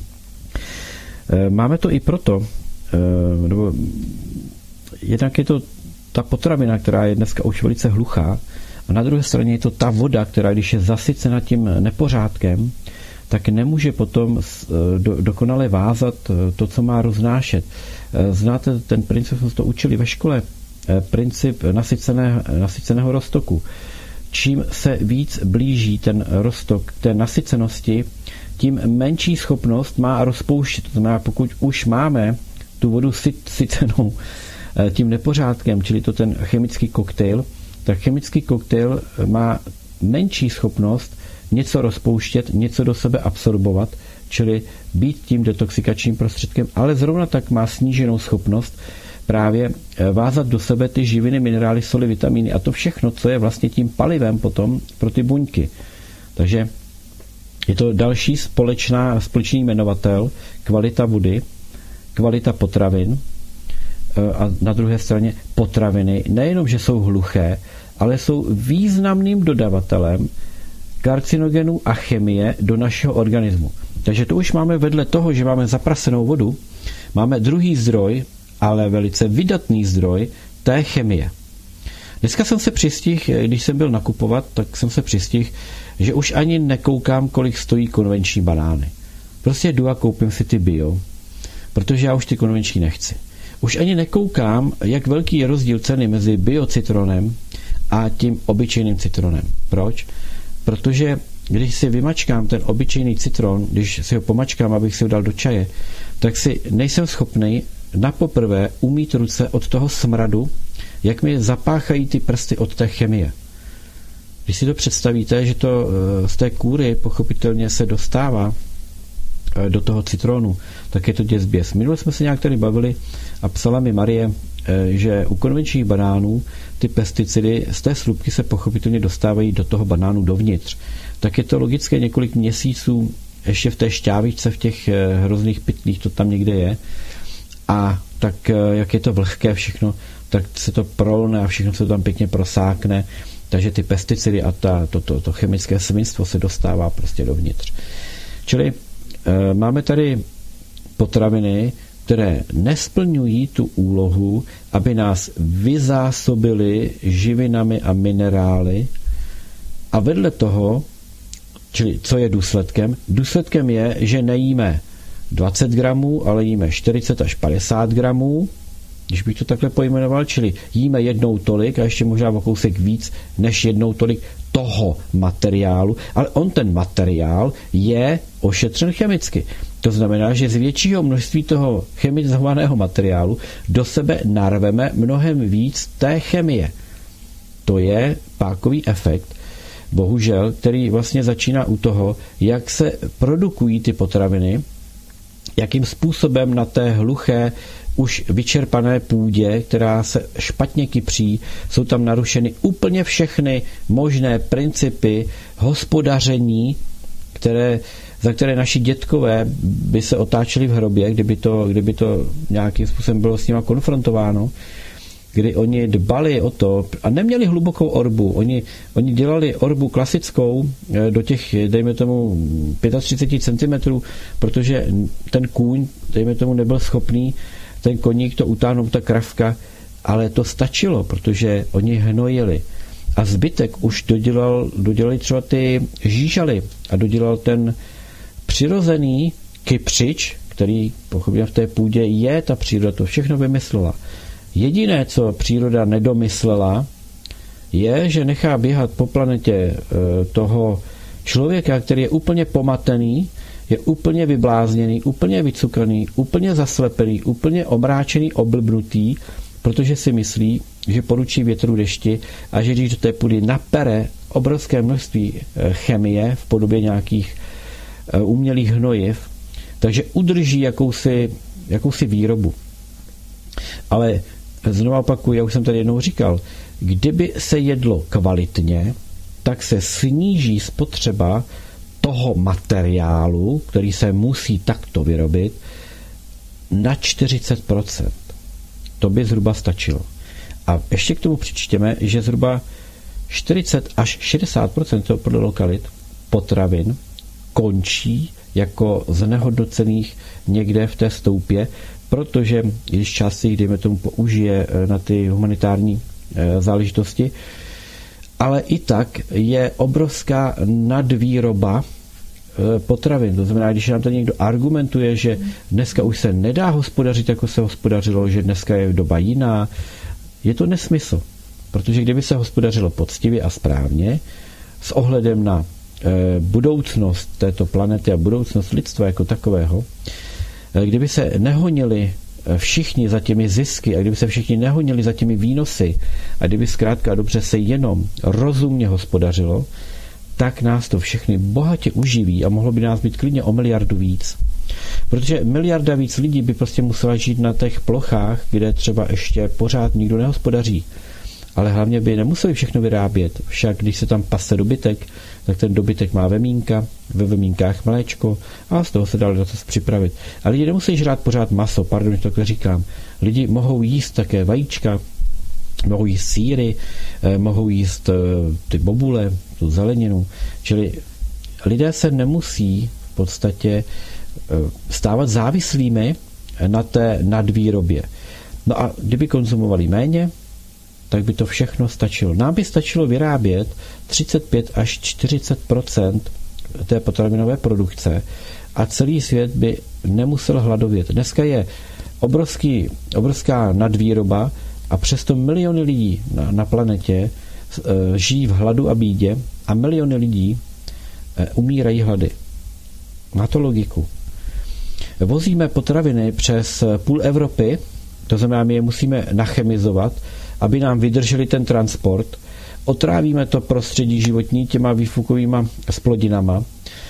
máme to i proto, nebo jednak je to ta potravina, která je dneska už velice hluchá, a na druhé straně je to ta voda, která když je zasycena tím nepořádkem, tak nemůže potom do, dokonale vázat to, co má roznášet. Znáte ten princip, jsme to učili ve škole, princip nasycené, nasyceného roztoku. Čím se víc blíží ten roztok k té nasycenosti, tím menší schopnost má rozpouštět. To znamená, pokud už máme tu vodu sycenou tím nepořádkem, čili to ten chemický koktejl, tak chemický koktejl má menší schopnost něco rozpouštět, něco do sebe absorbovat, čili být tím detoxikačním prostředkem, ale zrovna tak má sníženou schopnost právě vázat do sebe ty živiny, minerály, soli, vitamíny a to všechno, co je vlastně tím palivem potom pro ty buňky. Takže je to další společná, společný jmenovatel, kvalita vody, kvalita potravin a na druhé straně potraviny nejenom, že jsou hluché, ale jsou významným dodavatelem karcinogenů a chemie do našeho organismu. Takže to už máme vedle toho, že máme zaprasenou vodu, máme druhý zdroj, ale velice vydatný zdroj té chemie. Dneska jsem se přistihl, když jsem byl nakupovat, tak jsem se přistihl, že už ani nekoukám, kolik stojí konvenční banány. Prostě jdu a koupím si ty bio, protože já už ty konvenční nechci. Už ani nekoukám, jak velký je rozdíl ceny mezi biocitronem a tím obyčejným citronem. Proč? Protože když si vymačkám ten obyčejný citron, když si ho pomačkám, abych si ho dal do čaje, tak si nejsem schopný napoprvé umýt ruce od toho smradu, jak mi zapáchají ty prsty od té chemie. Když si to představíte, že to z té kůry pochopitelně se dostává do toho citronu, tak je to děsběs. Minule jsme se nějak tady bavili a psala mi Marie, že u konvenčních banánů ty pesticidy z té slupky se pochopitelně dostávají do toho banánu dovnitř. Tak je to logické několik měsíců ještě v té šťávičce, v těch hrozných pytlích, to tam někde je. A tak, jak je to vlhké všechno, tak se to prolne a všechno se tam pěkně prosákne. Takže ty pesticidy a ta, to, to, to chemické svinstvo se dostává prostě dovnitř. Čili e, máme tady potraviny, které nesplňují tu úlohu, aby nás vyzásobily živinami a minerály. A vedle toho, čili co je důsledkem? Důsledkem je, že nejíme dvacet gramů, ale jíme čtyřicet až padesát gramů, když bych to takhle pojmenoval, čili jíme jednou tolik a ještě možná o kousek víc než jednou tolik toho materiálu, ale on ten materiál je ošetřen chemicky. To znamená, že z většího množství toho chemizovaného materiálu do sebe narveme mnohem víc té chemie. To je pákový efekt, bohužel, který vlastně začíná u toho, jak se produkují ty potraviny, jakým způsobem na té hluché, už vyčerpané půdě, která se špatně kypří, jsou tam narušeny úplně všechny možné principy hospodaření, které, za které naši dětkové by se otáčeli v hrobě, kdyby to, kdyby to nějakým způsobem bylo s nima konfrontováno. kdy oni dbali o to a neměli hlubokou orbu. Oni, oni dělali orbu klasickou do těch, dejme tomu, třicet pět centimetrů, protože ten kůň, dejme tomu, nebyl schopný, ten koník to utáhnout, ta kravka, ale to stačilo, protože oni hnojili. A zbytek už dodělal, dodělali třeba ty žížaly a dodělal ten přirozený kypřič, který pochopně v té půdě je, ta příroda to všechno vymyslela. Jediné, co příroda nedomyslela, je, že nechá běhat po planetě toho člověka, který je úplně pomatený, je úplně vyblázněný, úplně vycukaný, úplně zaslepený, úplně omráčený, oblbnutý, protože si myslí, že poručí větru dešti a že když do té půdy napere obrovské množství chemie v podobě nějakých umělých hnojiv, takže udrží jakousi, jakousi výrobu. Ale znovu opakuju, já už jsem tady jednou říkal, kdyby se jedlo kvalitně, tak se sníží spotřeba toho materiálu, který se musí takto vyrobit, na čtyřicet procent. To by zhruba stačilo. A ještě k tomu přičtěme, že zhruba čtyřicet až šedesát procent podle lokalit potravin končí jako znehodnocených někde v té stoupě, protože když část si jich, dejme tomu, použije na ty humanitární záležitosti, ale i tak je obrovská nadvýroba potravin. To znamená, když nám tady někdo argumentuje, že dneska už se nedá hospodařit, jako se hospodařilo, že dneska je doba jiná, je to nesmysl. Protože kdyby se hospodařilo poctivě a správně, s ohledem na e, budoucnost této planety a budoucnost lidstva jako takového, e, kdyby se nehonili všichni za těmi zisky a kdyby se všichni nehonili za těmi výnosy a kdyby zkrátka dobře se jenom rozumně hospodařilo, tak nás to všechny bohatě uživí a mohlo by nás být klidně o miliardu víc. Protože miliarda víc lidí by prostě musela žít na těch plochách, kde třeba ještě pořád nikdo nehospodaří. Ale hlavně by nemuseli všechno vyrábět. Však když se tam pase dobytek, tak ten dobytek má vemínka, ve vemínkách mléčko a z toho se dá docela připravit. A lidi nemusí žrát pořád maso, pardon, že takhle říkám. Lidi mohou jíst také vajíčka, mohou jíst sýry, mohou jíst ty bobule, tu zeleninu. Čili lidé se nemusí v podstatě stávat závislými na té nadvýrobě. No a kdyby konzumovali méně, tak by to všechno stačilo. Nám by stačilo vyrábět třicet pět až čtyřicet procent té potravinové produkce a celý svět by nemusel hladovět. Dneska je obrovský, obrovská nadvýroba a přesto miliony lidí na, na planetě e, žijí v hladu a bídě a miliony lidí e, umírají hlady. Má to logiku. Vozíme potraviny přes půl Evropy, to znamená, my je musíme nachemizovat, aby nám vydrželi ten transport. Otrávíme to prostředí životní těma výfukovýma splodinama.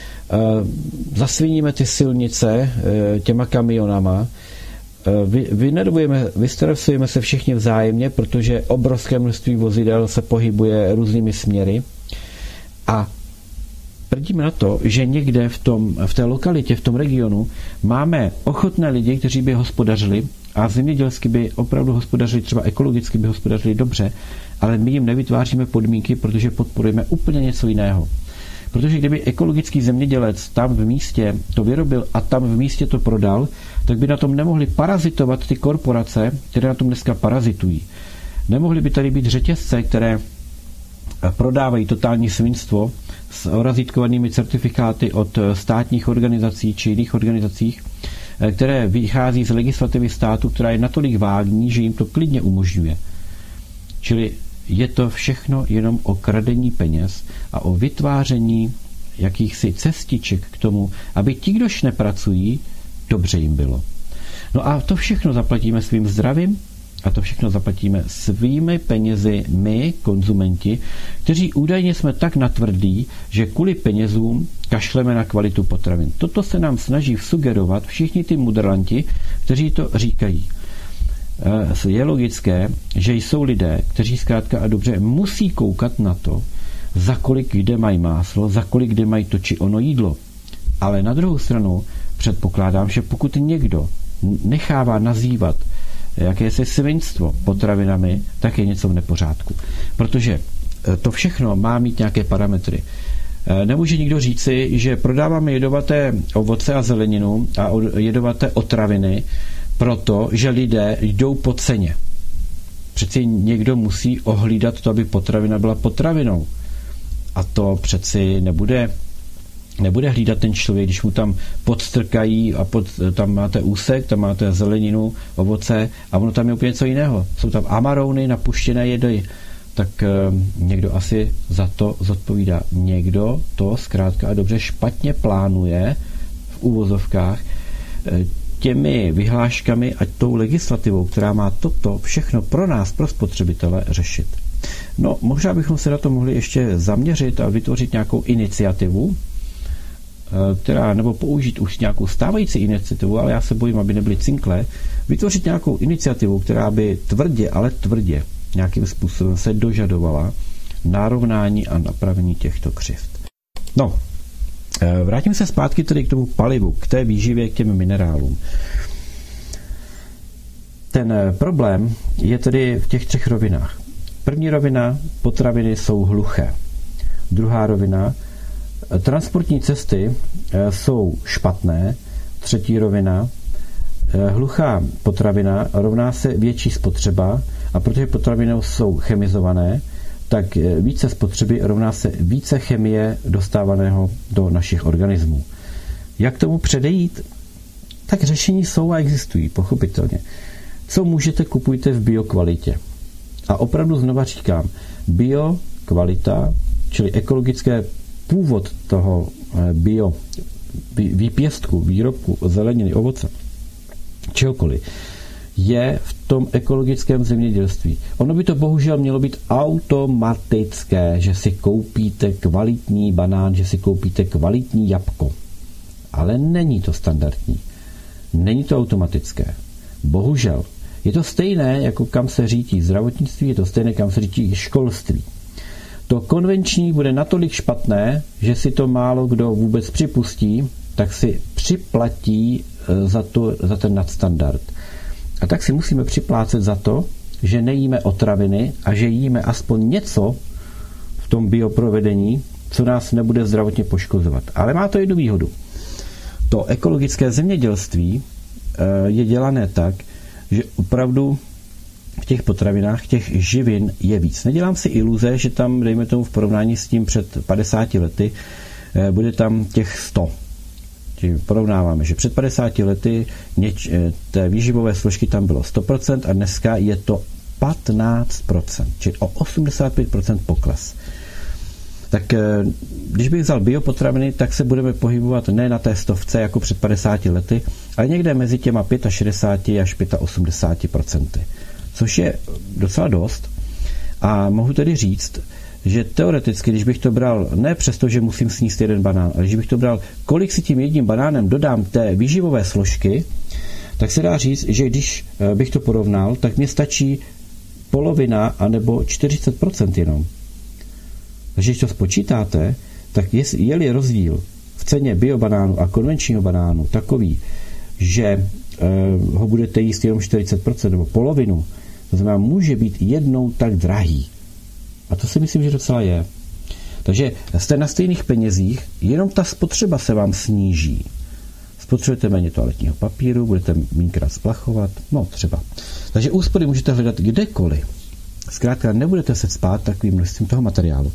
Zasviníme ty silnice těma kamionama. Vy, vynervujeme, vystresujeme se všichni vzájemně, protože obrovské množství vozidel se pohybuje různými směry. A prdíme na to, že někde v, tom, v té lokalitě, v tom regionu máme ochotné lidi, kteří by hospodařili a zemědělsky by opravdu hospodařili, třeba ekologicky by hospodařili dobře, ale my jim nevytváříme podmínky, protože podporujeme úplně něco jiného. Protože kdyby ekologický zemědělec tam v místě to vyrobil a tam v místě to prodal, tak by na tom nemohli parazitovat ty korporace, které na tom dneska parazitují. Nemohly by tady být řetězce, které prodávají totální svinstvo s orazítkovanými certifikáty od státních organizací či jiných organizacích, které vychází z legislativy státu, která je natolik vágní, že jim to klidně umožňuje. Čili je to všechno jenom o kradení peněz a o vytváření jakýchsi cestiček k tomu, aby ti, kdož nepracují, dobře jim bylo. No a to všechno zaplatíme svým zdravím a to všechno zaplatíme svými penězi my, konzumenti, kteří údajně jsme tak natvrdí, že kvůli penězům kašleme na kvalitu potravin. Toto se nám snaží sugerovat všichni ty mudrlanti, kteří to říkají. Je logické, že jsou lidé, kteří zkrátka a dobře musí koukat na to, za kolik kde mají máslo, za kolik kde mají to či ono jídlo. Ale na druhou stranu předpokládám, že pokud někdo nechává nazývat jakési svinstvo potravinami, tak je něco v nepořádku. Protože to všechno má mít nějaké parametry. Nemůže nikdo říci, že prodáváme jedovaté ovoce a zeleninu a jedovaté otraviny, protože lidé jdou po ceně. Přeci někdo musí ohlídat to, aby potravina byla potravinou. A to přeci nebude, nebude hlídat ten člověk, když mu tam podstrkají a pod, tam máte úsek, tam máte zeleninu, ovoce a ono tam je úplně něco jiného. Jsou tam amarouny, napuštěné jedy. Tak e, někdo asi za to zodpovídá. Někdo to zkrátka a dobře špatně plánuje v uvozovkách e, těmi vyhláškami a tou legislativou, která má toto všechno pro nás, pro spotřebitele, řešit. No, možná bychom se na to mohli ještě zaměřit a vytvořit nějakou iniciativu, která, nebo použít už nějakou stávající iniciativu, ale já se bojím, aby nebyly cinklé, vytvořit nějakou iniciativu, která by tvrdě, ale tvrdě nějakým způsobem se dožadovala narovnání a napravení těchto křivd. No, vrátím se zpátky tedy k tomu palivu, k té výživě, k těm minerálům. Ten problém je tedy v těch třech rovinách. První rovina, potraviny jsou hluché. Druhá rovina, transportní cesty jsou špatné. Třetí rovina, hluchá potravina rovná se větší spotřeba a protože potraviny jsou chemizované, tak více spotřeby rovná se více chemie dostávaného do našich organismů. Jak tomu předejít? Tak řešení jsou a existují, pochopitelně. Co můžete, kupujte v biokvalitě. A opravdu znova říkám, biokvalita, čili ekologické původ toho bio výpěstku, výrobku, zeleniny, ovoce, čehokoliv, je v tom ekologickém zemědělství. Ono by to bohužel mělo být automatické, že si koupíte kvalitní banán, že si koupíte kvalitní jabko. Ale není to standardní. Není to automatické. Bohužel. Je to stejné, jako kam se řítí zdravotnictví, je to stejné, kam se řítí školství. To konvenční bude natolik špatné, že si to málo kdo vůbec připustí, tak si připlatí za, to, za ten nadstandard. A tak si musíme připlácet za to, že nejíme otraviny a že jíme aspoň něco v tom bioprovedení, co nás nebude zdravotně poškozovat. Ale má to jednu výhodu. To ekologické zemědělství je dělané tak, že opravdu v těch potravinách těch živin je víc. Nedělám si iluze, že tam, dejme tomu v porovnání s tím před padesáti lety, bude tam těch sto. Čili porovnáváme, že před padesáti lety něč, té výživové složky tam bylo sto procent a dneska je to patnáct procent, čili o osmdesát pět procent pokles. Tak když bych vzal biopotraviny, tak se budeme pohybovat ne na té stovce jako před padesáti lety, ale někde mezi těma šedesát pět až osmdesát pět procent. Což je docela dost. A mohu tedy říct, že teoreticky, když bych to bral, ne přesto, že musím sníst jeden banán, ale když bych to bral, kolik si tím jedním banánem dodám té výživové složky, tak se dá říct, že když bych to porovnal, tak mě stačí polovina anebo čtyřicet procent jenom. Takže když to spočítáte, tak je, je-li rozdíl v ceně biobanánu a konvenčního banánu takový, že e, ho budete jíst jenom čtyřicet procent nebo polovinu, to znamená, může být jednou tak drahý. A to si myslím, že docela je. Takže jste na stejných penězích, jenom ta spotřeba se vám sníží. Spotřebujete méně toaletního papíru, budete mínkrát splachovat, no třeba. Takže úspory můžete hledat kdekoliv. Zkrátka nebudete se cpát takovým množstvím toho materiálu.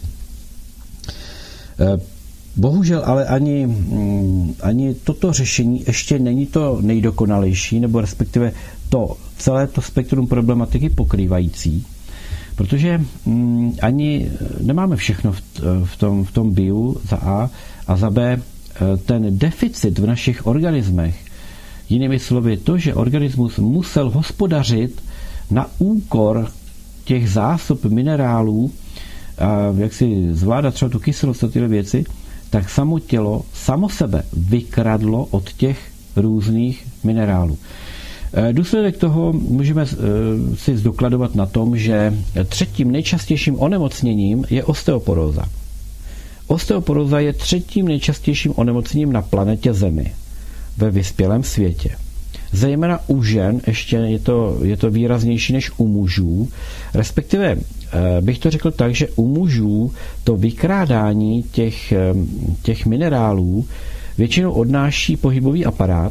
Bohužel ale ani, ani toto řešení ještě není to nejdokonalejší, nebo respektive to celé to spektrum problematiky pokrývající, protože ani nemáme všechno v, v, tom, v tom biu za A a za B ten deficit v našich organismech. Jinými slovy to, že organismus musel hospodařit na úkor těch zásob minerálů, a jak si zvládat třeba tu kyselost a tyhle věci, tak samo tělo, samo sebe vykradlo od těch různých minerálů. Důsledek toho můžeme si zdokladovat na tom, že třetím nejčastějším onemocněním je osteoporóza. Osteoporóza je třetím nejčastějším onemocněním na planetě Zemi ve vyspělém světě. Zejména u žen ještě je to, je to výraznější než u mužů. Respektive bych to řekl tak, že u mužů to vykrádání těch, těch minerálů většinou odnáší pohybový aparát,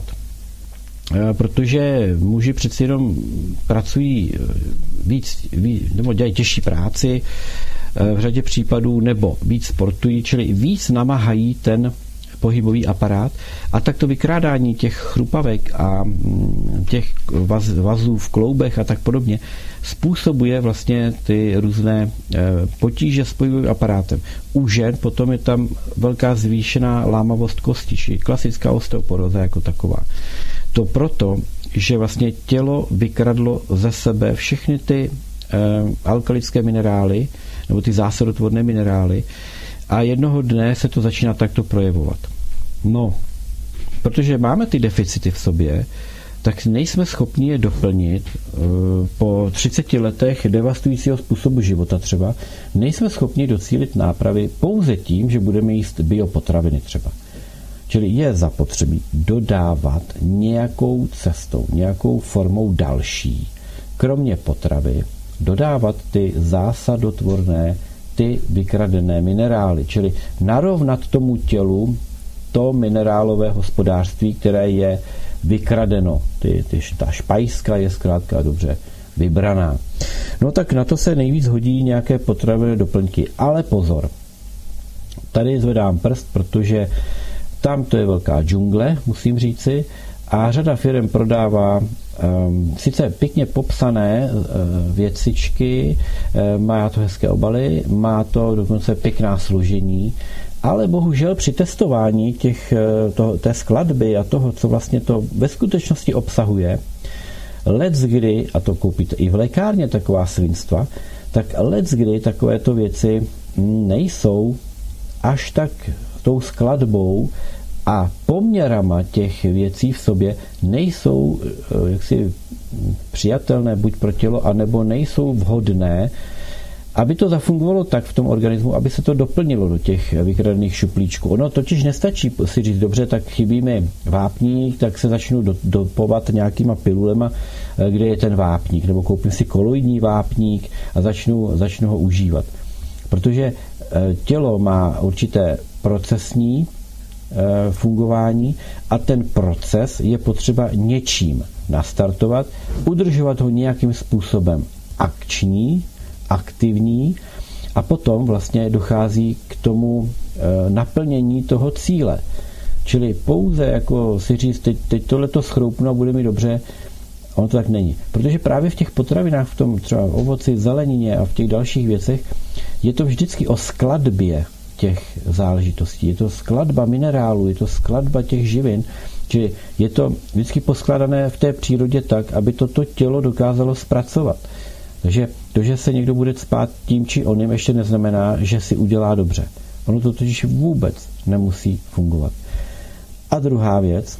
protože muži přeci jenom pracují víc, víc nebo dělají těžší práci v řadě případů, nebo víc sportují, čili víc namáhají ten pohybový aparát, a tak to vykrádání těch chrupavek a těch vaz, vazů v kloubech a tak podobně způsobuje vlastně ty různé potíže s pohybovým aparátem. U žen potom je tam velká zvýšená lámavost kosti, či klasická osteoporóza jako taková. To proto, že vlastně tělo vykradlo ze sebe všechny ty eh, alkalické minerály nebo ty zásadotvorné minerály a jednoho dne se to začíná takto projevovat. No, protože máme ty deficity v sobě, tak nejsme schopni je doplnit eh, po třiceti letech devastujícího způsobu života třeba, nejsme schopni docílit nápravy pouze tím, že budeme jíst biopotraviny třeba. Čili je zapotřebí dodávat nějakou cestou, nějakou formou další, kromě potravy, dodávat ty zásadotvorné, ty vykradené minerály, čili narovnat tomu tělu to minerálové hospodářství, které je vykradeno. Ty, ty, ta špajska je zkrátka dobře vybraná. No tak na to se nejvíc hodí nějaké potravinové doplňky. Ale pozor, tady zvedám prst, protože tam to je velká džungle, musím říci, a řada firm prodává um, sice pěkně popsané uh, věcičky, uh, má to hezké obaly, má to dokonce pěkná složení, ale bohužel při testování těch, toho, té skladby a toho, co vlastně to ve skutečnosti obsahuje, leckdy, a to koupíte i v lékárně taková svinstva, tak leckdy takovéto věci nejsou až tak tou skladbou a poměrama těch věcí v sobě nejsou jaksi přijatelné buď pro tělo, anebo nejsou vhodné, aby to zafungovalo tak v tom organismu, aby se to doplnilo do těch vykradených šuplíčků. Ono totiž nestačí si říct, dobře, tak chybí mi vápník, tak se začnu do, dopovat nějakýma pilulema, kde je ten vápník, nebo koupím si koloidní vápník a začnu, začnu ho užívat. Protože tělo má určité procesní fungování a ten proces je potřeba něčím nastartovat, udržovat ho nějakým způsobem akční, aktivní a potom vlastně dochází k tomu e, naplnění toho cíle. Čili pouze jako si říct, teď, teď tohleto schroupnu a bude mi dobře, ono to tak není. Protože právě v těch potravinách, v tom třeba ovoci, zelenině a v těch dalších věcech je to vždycky o skladbě těch záležitostí. Je to skladba minerálů, je to skladba těch živin, čili je to vždycky poskladané v té přírodě tak, aby toto tělo dokázalo zpracovat. Takže to, že se někdo bude cpát tím či oným, ještě neznamená, že si udělá dobře. Ono to totiž vůbec nemusí fungovat. A druhá věc,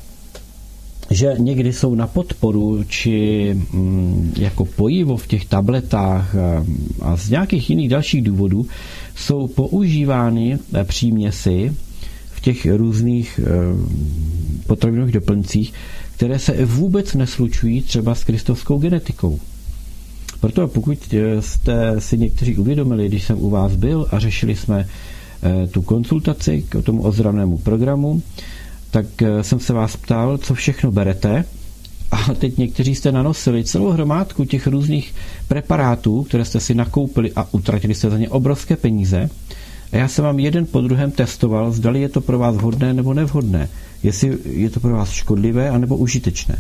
že někdy jsou na podporu či mm, jako pojivo v těch tabletách a, a z nějakých jiných dalších důvodů jsou používány příměsi v těch různých e, potravinových doplňcích, které se vůbec neslučují třeba s kristovskou genetikou. Proto pokud jste si někteří uvědomili, když jsem u vás byl a řešili jsme tu konsultaci k tomu ozdravnému programu, tak jsem se vás ptal, co všechno berete, a teď někteří jste nanosili celou hromádku těch různých preparátů, které jste si nakoupili a utratili jste za ně obrovské peníze. A já jsem vám jeden po druhém testoval, zdali je to pro vás vhodné nebo nevhodné, jestli je to pro vás škodlivé anebo užitečné.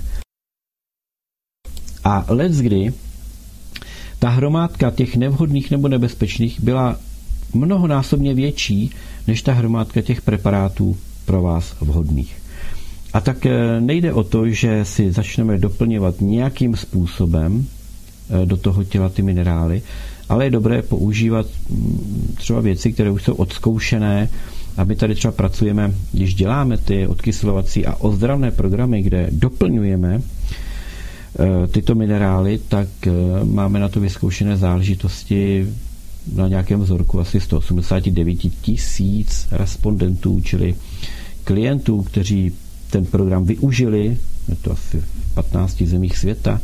A leckdy ta hromádka těch nevhodných nebo nebezpečných byla mnohonásobně větší než ta hromádka těch preparátů pro vás vhodných. A tak nejde o to, že si začneme doplňovat nějakým způsobem do toho těla ty minerály, ale je dobré používat třeba věci, které už jsou odzkoušené, a my tady třeba pracujeme, když děláme ty odkyselovací a ozdravné programy, kde doplňujeme tyto minerály, tak máme na to vyzkoušené záležitosti na nějakém vzorku asi sto osmdesát devět tisíc respondentů, čili klientů, kteří ten program využili je to asi v patnácti zemích světa,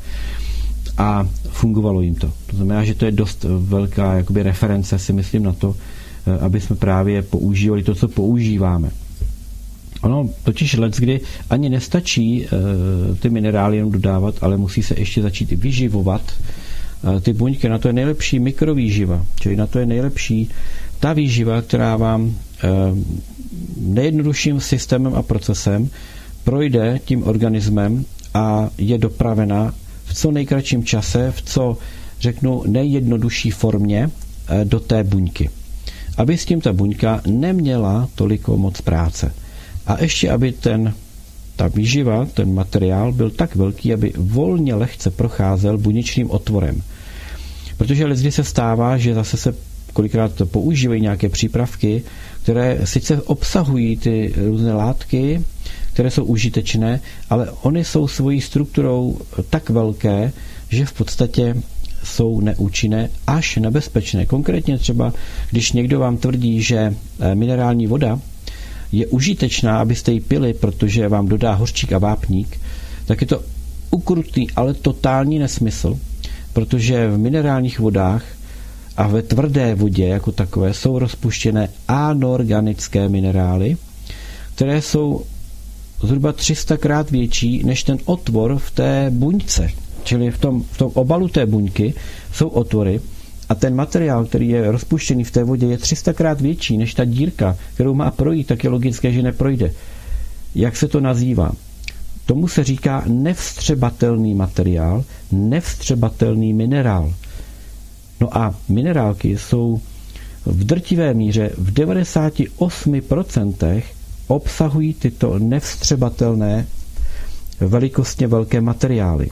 a fungovalo jim to. To znamená, že to je dost velká jakoby reference, si myslím, na to, aby jsme právě používali to, co používáme. Ono totiž leckdy ani nestačí e, ty minerály jenom dodávat, ale musí se ještě začít vyživovat e, ty buňky. Na to je nejlepší mikrovýživa, čili na to je nejlepší ta výživa, která vám e, nejjednodušším systémem a procesem projde tím organismem a je dopravena v co nejkratším čase, v co, řeknu, nejjednodušší formě e, do té buňky. Aby s tím ta buňka neměla toliko moc práce. A ještě, aby ten, ta výživa, ten materiál byl tak velký, aby volně lehce procházel buněčným otvorem. Protože leckdy se stává, že zase se kolikrát používají nějaké přípravky, které sice obsahují ty různé látky, které jsou užitečné, ale oni jsou svojí strukturou tak velké, že v podstatě jsou neúčinné až nebezpečné. Konkrétně třeba, když někdo vám tvrdí, že minerální voda je užitečná, abyste ji pili, protože vám dodá hořčík a vápník, tak je to ukrutný, ale totální nesmysl, protože v minerálních vodách a ve tvrdé vodě jako takové jsou rozpuštěné anorganické minerály, které jsou zhruba tři sta krát větší než ten otvor v té buňce. Čili v tom, v tom obalu té buňky jsou otvory a ten materiál, který je rozpuštěný v té vodě, je tři sta krát větší než ta dírka, kterou má projít, tak je logické, že neprojde. Jak se to nazývá? Tomu se říká nevstřebatelný materiál, nevstřebatelný minerál. No a minerálky jsou v drtivé míře v devadesát osm procent obsahují tyto nevstřebatelné velikostně velké materiály.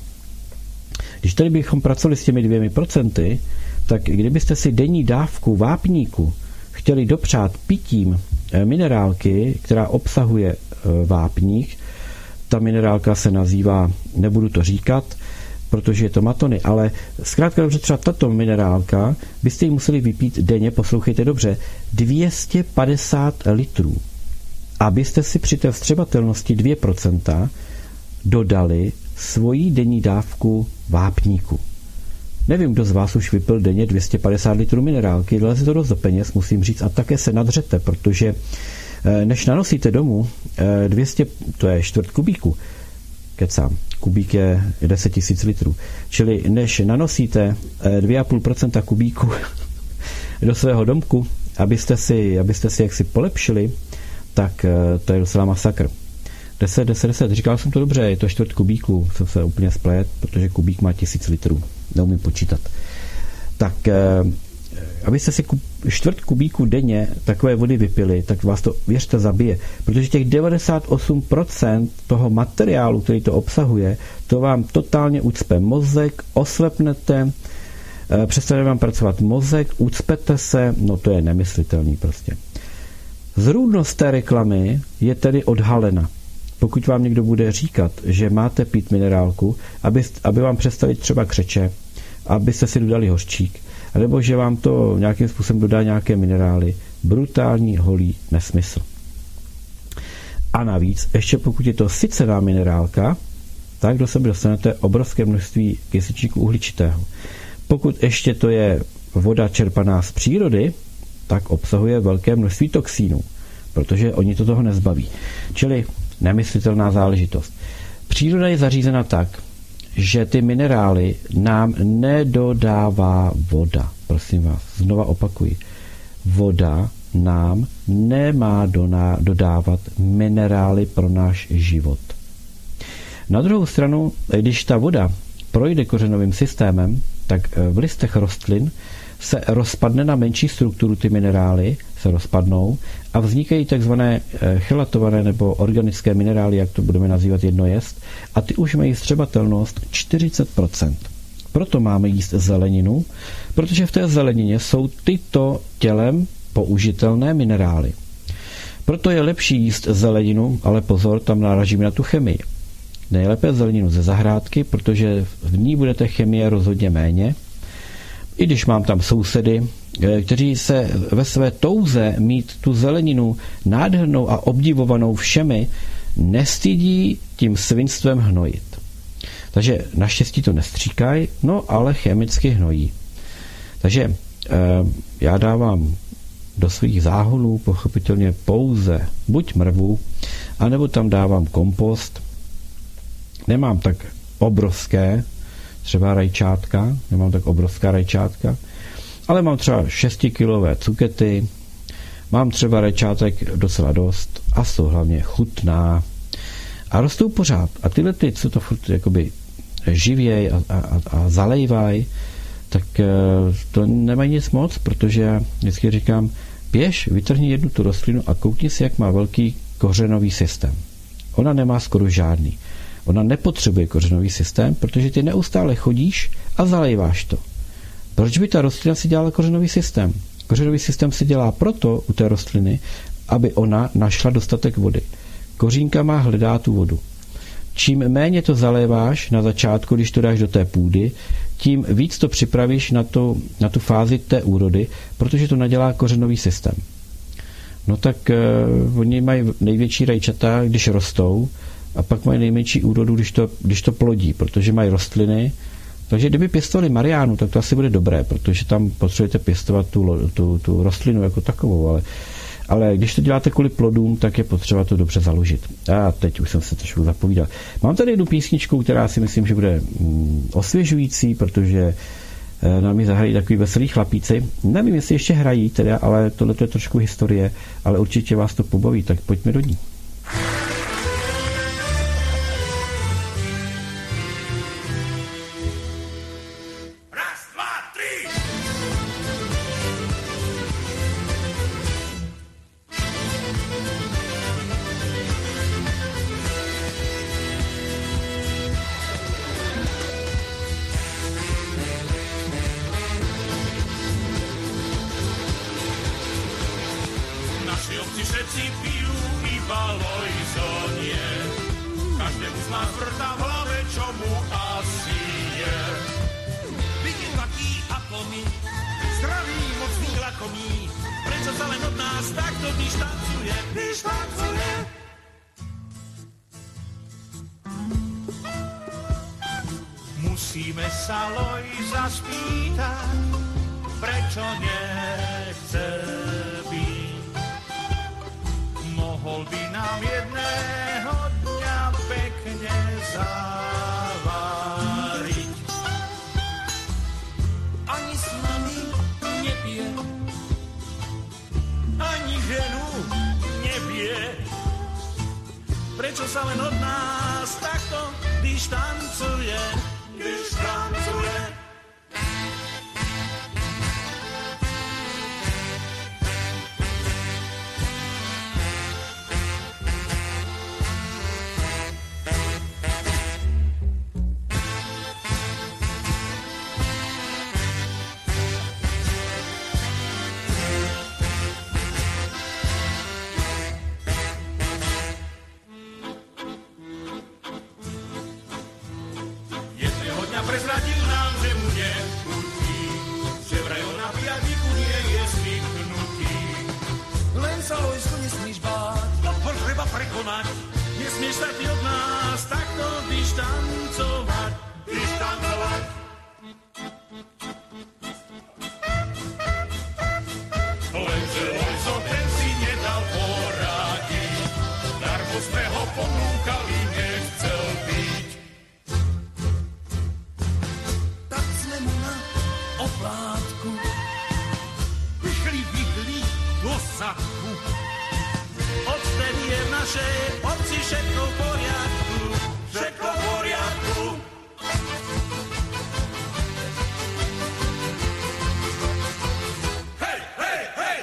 Když tady bychom pracovali s těmi dvěmi procenty, tak kdybyste si denní dávku vápníku chtěli dopřát pitím minerálky, která obsahuje vápník, ta minerálka se nazývá, nebudu to říkat, protože je to matony, ale zkrátka dobře, třeba tato minerálka byste ji museli vypít denně, poslouchejte dobře, dvě stě padesát litrů. Abyste si při té vstřebatelnosti dvě procenta dodali svoji denní dávku vápníku. Nevím, kdo z vás už vypil denně dvě stě padesát litrů minerálky, ale se to dost do peněz, musím říct, a také se nadřete, protože než nanosíte domů dvě stě, to je čtvrt kubíku, kecám, kubík je deset tisíc litrů, čili než nanosíte dvě celá pět procenta kubíku do svého domku, abyste si, abyste si jaksi polepšili, tak to je docela masakr. deset, deset, deset, říkal jsem to dobře, je to čtvrt kubíku, jsem se úplně splet, protože kubík má tisíc litrů, neumím počítat. Tak, abyste si čtvrt kubíku denně takové vody vypili, tak vás to, věřte, zabije, protože těch devadesát osm procent toho materiálu, který to obsahuje, to vám totálně ucpe mozek, oslepnete, přestane vám pracovat mozek, ucpete se, no to je nemyslitelný prostě. Zrůdnost té reklamy je tedy odhalena. Pokud vám někdo bude říkat, že máte pít minerálku, aby, aby vám přestali třeba křeče, abyste si dodali hořčík, nebo že vám to nějakým způsobem dodá nějaké minerály, brutální holý nesmysl. A navíc, ještě pokud je to sycená minerálka, tak do sebe dostanete obrovské množství kysličníku uhličitého. Pokud ještě to je voda čerpaná z přírody, tak obsahuje velké množství toxínů, protože oni to toho nezbaví. Čili nemyslitelná záležitost. Příroda je zařízena tak, že ty minerály nám nedodává voda. Prosím vás, znova opakuji. Voda nám nemá dodávat minerály pro náš život. Na druhou stranu, když ta voda projde kořenovým systémem, tak v listech rostlin se rozpadne na menší strukturu, ty minerály se rozpadnou a vznikají takzvané chelatované nebo organické minerály, jak to budeme nazývat jednojest, a ty už mají vstřebatelnost čtyřicet procent. Proto máme jíst zeleninu, protože v té zelenině jsou tyto tělem použitelné minerály. Proto je lepší jíst zeleninu, ale pozor, tam náražíme na tu chemii. Nejlépe zeleninu ze zahrádky, protože v ní budete chemie rozhodně méně. I když mám tam sousedy, kteří se ve své touze mít tu zeleninu nádhernou a obdivovanou všemi nestydí tím svinstvem hnojit. Takže naštěstí to nestříkají, no ale chemicky hnojí. Takže e, já dávám do svých záhonů pochopitelně pouze buď mrvu, anebo tam dávám kompost. Nemám tak obrovské třeba rajčátka, nemám tak obrovská rajčátka, ale mám třeba šestikilové cukety, mám třeba rajčátek docela dost a jsou hlavně chutná a rostou pořád. A tyhle ty, co to furt jakoby živěj a, a, a zalejvaj, tak to nemají nic moc, protože já vždycky říkám, běž, vytrhni jednu tu rostlinu a koukni si, jak má velký kořenový systém. Ona nemá skoro žádný. Ona nepotřebuje kořenový systém, protože ty neustále chodíš a zalejváš to. Proč by ta rostlina si dělala kořenový systém? Kořenový systém se dělá proto u té rostliny, aby ona našla dostatek vody. Kořínka má hledá tu vodu. Čím méně to zaléváš na začátku, když to dáš do té půdy, tím víc to připravíš na, to, na tu fázi té úrody, protože to nadělá kořenový systém. No tak uh, oni mají největší rajčata, když rostou, a pak mají nejmenší úrodu, když to, když to plodí, protože mají rostliny. Takže kdyby pěstovali mariánu, tak to asi bude dobré, protože tam potřebujete pěstovat tu, tu, tu rostlinu jako takovou, ale, ale když to děláte kvůli plodům, tak je potřeba to dobře založit. A teď už jsem se trošku zapovídal. Mám tady jednu písničku, která si myslím, že bude mm, osvěžující, protože e, nám ji zahrají takový veselý chlapíci. Nevím, jestli ještě hrají, teda, ale tohle je trošku historie, ale určitě vás to pobaví, tak pojďme do ní. Musíme sa Lojza spýtať, prečo nechce byť. Mohol by nám jedného dňa pekne zaváriť. Ani s nami nepije, ani ženu nebije. Prečo sa len od nás takto dištancuje? Dištancuje. Prezradil nám, že mu nechutí, že vraj on nabíjať niku nie je zvyknutý. Len sa, Lojsko, nesmieš báť, to potreba prekonať. Nesmieš sa ty od nás takto dištancovať. Dištancovať. Lenže Lojzo, ten si nedal poradiť, darmo sme ho ponúkali, nechcel byť. Oplátku vyšli, vyhli do zadku. Odtedy je v našej obci všetko v poriadku, všetko v poriadku. Hej, hej, hej!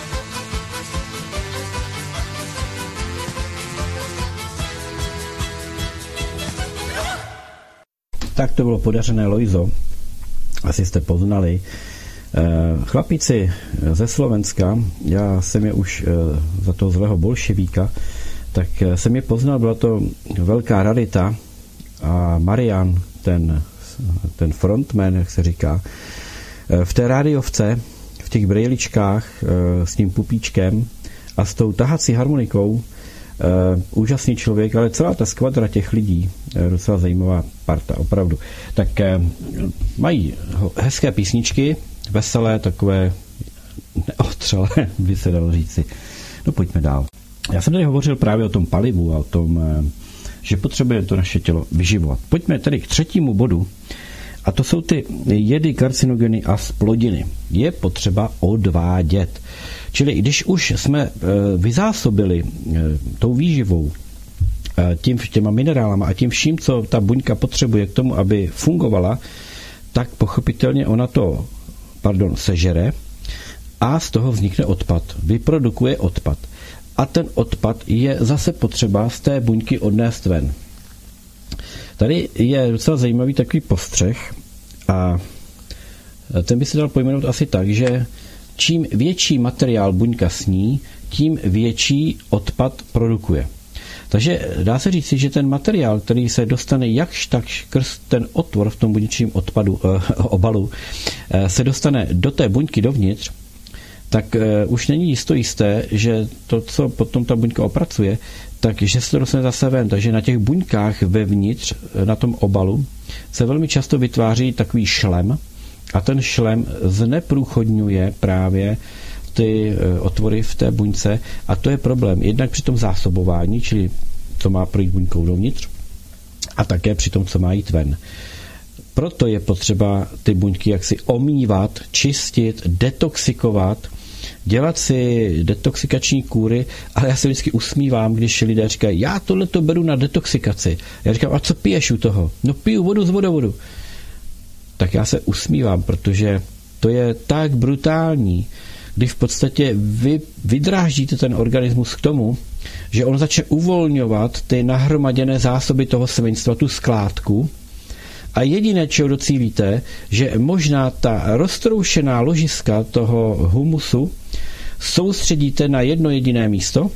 Tak to bylo podařené, Lojzo. Asi jste poznali. Chlapíci ze Slovenska, já jsem je už za toho zlého bolševíka, tak jsem je poznal, byla to velká rarita a Marian, ten, ten frontman, jak se říká, v té rádiovce, v těch brejličkách s tím pupíčkem a s tou tahací harmonikou úžasný člověk, ale celá ta skvadra těch lidí, docela zajímavá parta, opravdu. Tak mají hezké písničky, veselé, takové neotřelé, by se dalo říci. No pojďme dál. Já jsem tady hovořil právě o tom palivu a o tom, že potřebuje to naše tělo vyživovat. Pojďme tedy k třetímu bodu, a to jsou ty jedy, karcinogeny a splodiny. Je potřeba odvádět. Čili když už jsme vyzásobili tou výživou, tím, těma minerálama a tím vším, co ta buňka potřebuje k tomu, aby fungovala, tak pochopitelně ona to, pardon, sežere a z toho vznikne odpad. Vyprodukuje odpad. A ten odpad je zase potřeba z té buňky odnést ven. Tady je docela zajímavý takový postřeh a ten by se dal pojmenout asi tak, že čím větší materiál buňka sní, tím větší odpad produkuje. Takže dá se říct, že ten materiál, který se dostane jakž tak skrz ten otvor v tom buněčním odpadu, eh, obalu, eh, se dostane do té buňky dovnitř, tak eh, už není jisto jisté, že to, co potom ta buňka opracuje, takže se to dostane zase ven. Takže na těch buňkách vevnitř, na tom obalu, se velmi často vytváří takový šlem a ten šlem zneprůchodňuje právě ty otvory v té buňce a to je problém. Jednak při tom zásobování, čili co má projít buňkou dovnitř a také při tom, co má jít ven. Proto je potřeba ty buňky jaksi omývat, čistit, detoxikovat, dělat si detoxikační kůry, ale já se vždycky usmívám, když lidé říkají, já tohle to beru na detoxikaci. Já říkám, a co piješ u toho? No piju vodu z vodovodu. Tak já se usmívám, protože to je tak brutální, kdy v podstatě vy vydráždíte ten organismus k tomu, že on začne uvolňovat ty nahromaděné zásoby toho svinstva, tu skládku, a jediné, čeho docílíte, že možná ta roztroušená ložiska toho humusu soustředíte na jedno jediné místo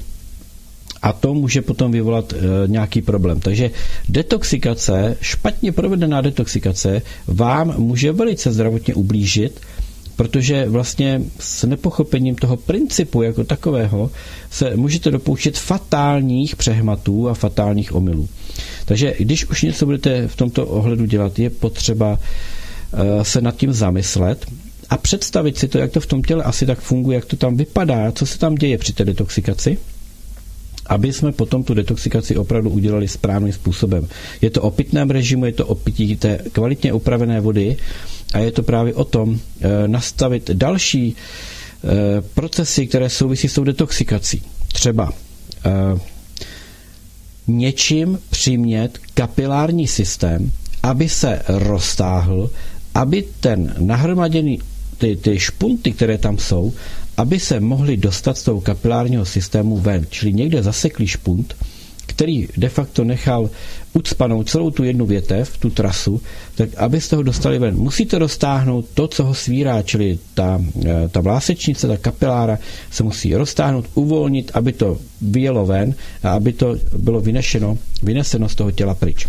a to může potom vyvolat e, nějaký problém. Takže detoxikace, špatně provedená detoxikace vám může velice zdravotně ublížit, protože vlastně s nepochopením toho principu jako takového se můžete dopouštět fatálních přehmatů a fatálních omylů. Takže když už něco budete v tomto ohledu dělat, je potřeba se nad tím zamyslet a představit si to, jak to v tom těle asi tak funguje, jak to tam vypadá, co se tam děje při té detoxikaci, aby jsme potom tu detoxikaci opravdu udělali správným způsobem. Je to o pitném režimu, je to o pití té kvalitně upravené vody a je to právě o tom e, nastavit další e, procesy, které souvisí s tou detoxikací. Třeba e, něčím přimět kapilární systém, aby se roztáhl, aby ten nahromaděný, ty, ty špunty, které tam jsou, aby se mohli dostat z toho kapilárního systému ven. Čili někde zaseklý špunt, který de facto nechal ucpanou celou tu jednu větev, tu trasu, tak aby z toho dostali ven. Musíte roztáhnout to, co ho svírá, čili ta, ta vlásečnice, ta kapilára se musí roztáhnout, uvolnit, aby to vyjelo ven a aby to bylo vynešeno, vyneseno z toho těla pryč.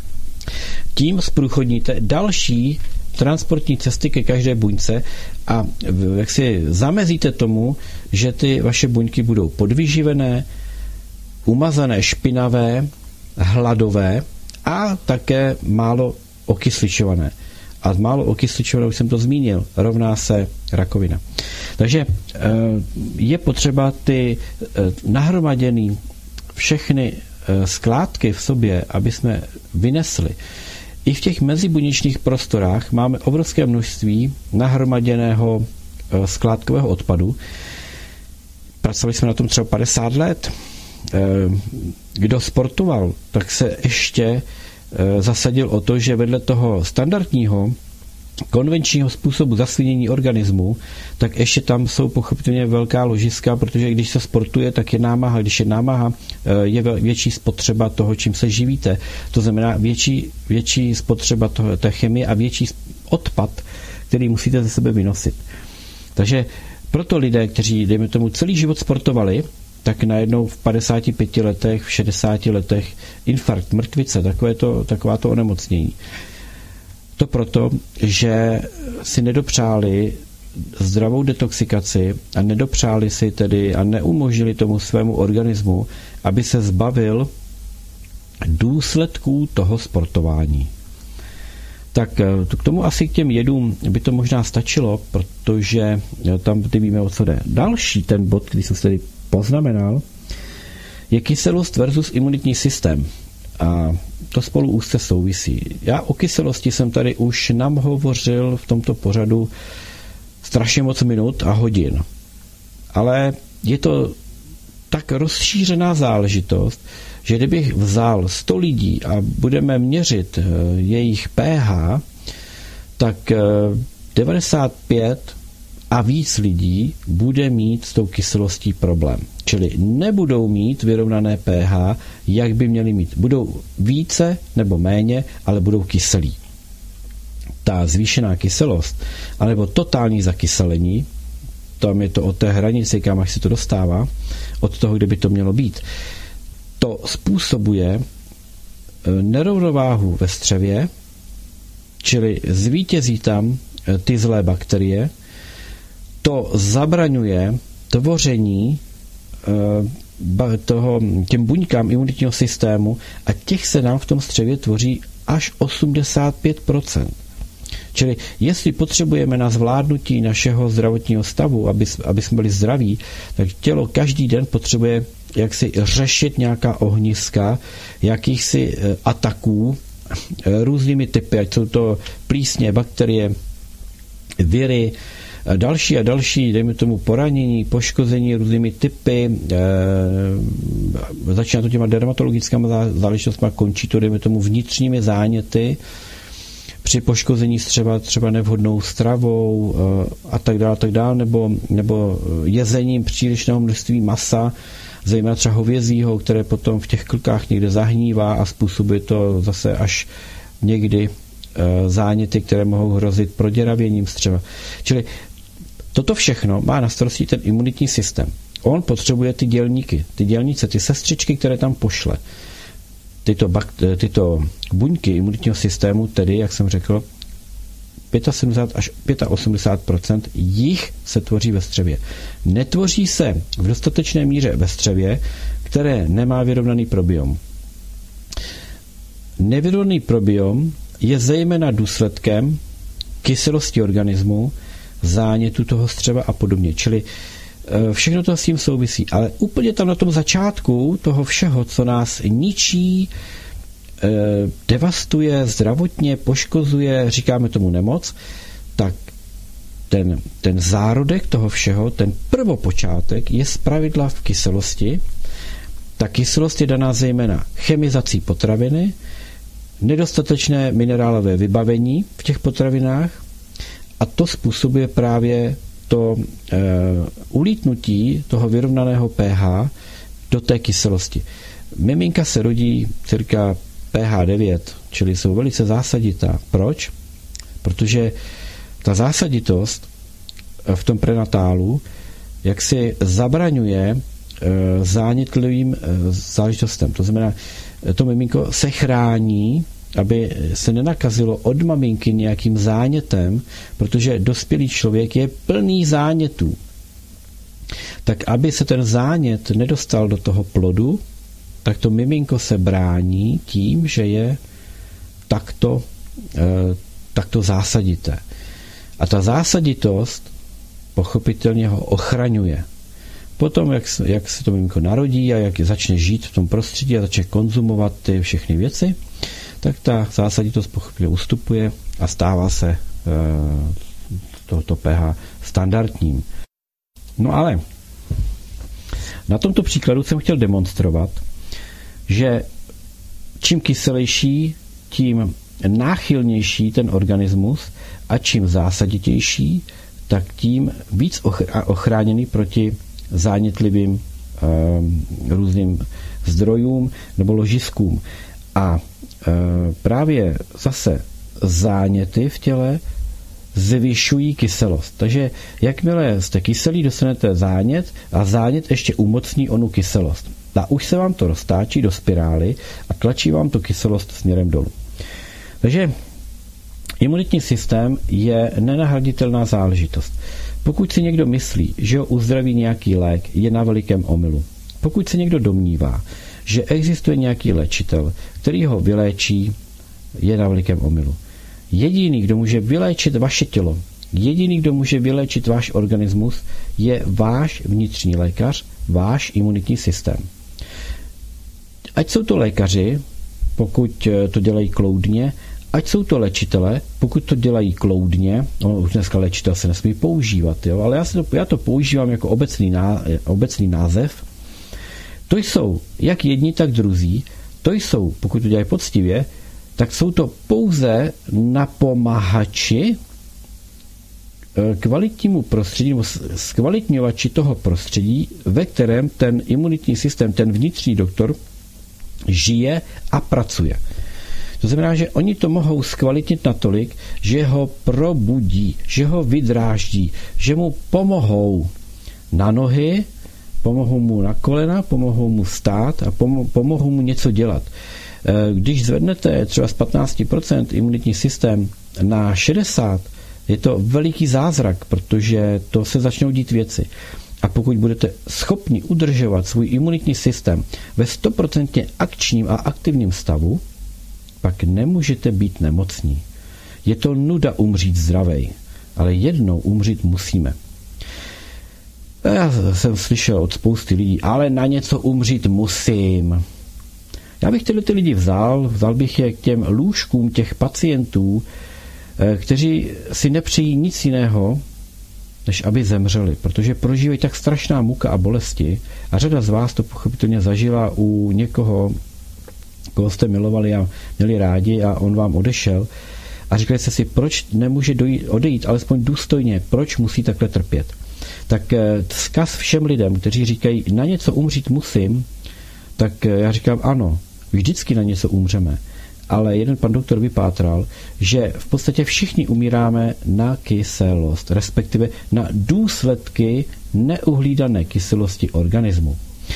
Tím zprůchodníte další transportní cesty ke každé buňce a jak si zamezíte tomu, že ty vaše buňky budou podvyživené, umazané, špinavé, hladové a také málo okysličované. A málo okysličované, už jsem to zmínil, rovná se rakovina. Takže je potřeba ty nahromaděné všechny skládky v sobě, aby jsme vynesli. I v těch mezibuněčných prostorách máme obrovské množství nahromaděného skládkového odpadu. Pracovali jsme na tom třeba padesát let. Kdo sportoval, tak se ještě zasadil o to, že vedle toho standardního konvenčního způsobu zaslinění organismu, tak ještě tam jsou pochopitelně velká ložiska, protože když se sportuje, tak je námaha. Když je námaha, je větší spotřeba toho, čím se živíte. To znamená větší, větší spotřeba toho, té chemie a větší odpad, který musíte ze sebe vynosit. Takže proto lidé, kteří, dejme tomu, celý život sportovali, tak najednou v padesáti pěti letech, v šedesáti letech infarkt, mrtvice, takové to, taková to onemocnění. To proto, že si nedopřáli zdravou detoxikaci a nedopřáli si tedy a neumožnili tomu svému organismu, aby se zbavil důsledků toho sportování. Tak k tomu asi k těm jedům by to možná stačilo, protože tam ty víme, o co jde. Další ten bod, který jsem si tady poznamenal, je kyselost versus imunitní systém. A to spolu úzce souvisí. Já o kyselosti jsem tady už nám hovořil v tomto pořadu strašně moc minut a hodin. Ale je to tak rozšířená záležitost, že kdybych vzal sto lidí a budeme měřit jejich pH, tak devadesát pět a víc lidí bude mít s tou kyselostí problém. Čili nebudou mít vyrovnané pH, jak by měli mít. Budou více nebo méně, ale budou kyselí. Ta zvýšená kyselost, anebo totální zakyselení, tam je to od té hranice, kam až se to dostává, od toho, kde by to mělo být, to způsobuje nerovnováhu ve střevě, čili zvítězí tam ty zlé bakterie, to zabraňuje tvoření toho, těm buňkám imunitního systému a těch se nám v tom střevě tvoří až osmdesát pět procent. Čili jestli potřebujeme na zvládnutí našeho zdravotního stavu, aby, aby jsme byli zdraví, tak tělo každý den potřebuje jaksi řešit nějaká ohniska, jakýchsi ataků různými typy, ať jsou to plísně, bakterie, viry, další a další, dejme tomu poranění, poškození různými typy, e, začíná to těma dermatologickými záležitostmi, končí to, dejme tomu, vnitřními záněty, při poškození třeba, třeba nevhodnou stravou e, a tak dále, tak dále, nebo, nebo jezením přílišného množství masa, zejména třeba hovězího, které potom v těch klkách někde zahnívá a způsobuje to zase až někdy e, záněty, které mohou hrozit proděravěním střeva. Čili toto všechno má na starosti ten imunitní systém. On potřebuje ty dělníky, ty dělnice, ty sestřičky, které tam pošle. Tyto, bakt, tyto buňky imunitního systému, tedy, jak jsem řekl, sedmdesát pět až osmdesát pět procent jich se tvoří ve střevě. Netvoří se v dostatečné míře ve střevě, které nemá vyrovnaný probiom. Nevyrovnaný probiom je zejména důsledkem kyselosti organismu, zánětu toho střeva a podobně. Čili všechno to s tím souvisí. Ale úplně tam na tom začátku toho všeho, co nás ničí, devastuje, zdravotně poškozuje, říkáme tomu nemoc, tak ten, ten zárodek toho všeho, ten prvopočátek je zpravidla v kyselosti. Ta kyselost je daná zejména chemizací potraviny, nedostatečné minerálové vybavení v těch potravinách a to způsobuje právě to e, ulítnutí toho vyrovnaného pH do té kyselosti. Miminka se rodí cirka pH devět, čili jsou velice zásaditá. Proč? Protože ta zásaditost v tom prenatálu jak si zabraňuje e, zánětlivým e, záležitostem. To znamená, to miminko se chrání, aby se nenakazilo od maminky nějakým zánětem, protože dospělý člověk je plný zánětů. Tak aby se ten zánět nedostal do toho plodu, tak to miminko se brání tím, že je takto, eh, takto zásadité. A ta zásaditost pochopitelně ho ochraňuje. Potom, jak, jak se to miminko narodí a jak začne žít v tom prostředí a začne konzumovat ty všechny věci, tak ta zásaditost pochopitelně ustupuje a stává se e, tohoto pH standardním. No ale na tomto příkladu jsem chtěl demonstrovat, že čím kyselější, tím náchylnější ten organismus a čím zásaditější, tak tím víc ochráněný proti zánětlivým e, různým zdrojům nebo ložiskům. A e, právě zase záněty v těle zvyšují kyselost. Takže jakmile jste kyselí, dostanete zánět a zánět ještě umocní onu kyselost. A už se vám to roztáčí do spirály a tlačí vám tu kyselost směrem dolů. Takže Imunitní systém je nenahraditelná záležitost. Pokud si někdo myslí, že ho uzdraví nějaký lék, je na velikém omylu. Pokud se někdo domnívá, že existuje nějaký léčitel, který ho vyléčí, je na velikém omylu. Jediný, kdo může vyléčit vaše tělo, jediný, kdo může vyléčit váš organismus, je váš vnitřní lékař, váš imunitní systém. Ať jsou to lékaři, pokud to dělají kloudně, ať jsou to léčitele, pokud to dělají kloudně, no, už dneska léčitel se nesmí používat, jo, ale já, to, já to používám jako obecný, ná, obecný název. To jsou jak jedni, tak druzí, to jsou, pokud to dělají poctivě, tak jsou to pouze napomáhači kvalitnímu prostředí, nebo zkvalitňovači toho prostředí, ve kterém ten imunitní systém, ten vnitřní doktor žije a pracuje. To znamená, že oni to mohou zkvalitnit natolik, že ho probudí, že ho vydráždí, že mu pomohou na nohy, pomohou mu na kolena, pomohou mu stát a pomohou mu něco dělat. Když zvednete třeba z patnáct procent imunitní systém na šedesát procent, je to veliký zázrak, protože to se začnou dít věci. A pokud budete schopni udržovat svůj imunitní systém ve sto procent akčním a aktivním stavu, pak nemůžete být nemocní. Je to nuda umřít zdravej, ale jednou umřít musíme. Já jsem slyšel od spousty lidí, ale na něco umřít musím. Já bych tyhle ty lidi vzal, vzal bych je k těm lůžkům těch pacientů, kteří si nepřejí nic jiného, než aby zemřeli, protože prožívají tak strašná muka a bolesti a řada z vás to pochopitelně zažila u někoho, koho jste milovali a měli rádi a on vám odešel a říkali jste si, proč nemůže dojít, odejít alespoň důstojně, proč musí takhle trpět. Tak vzkaz všem lidem, kteří říkají, na něco umřít musím, tak já říkám, ano, vždycky na něco umřeme. Ale jeden pan doktor vypátral, že v podstatě všichni umíráme na kyselost, respektive na důsledky neuhlídané kyselosti organismu.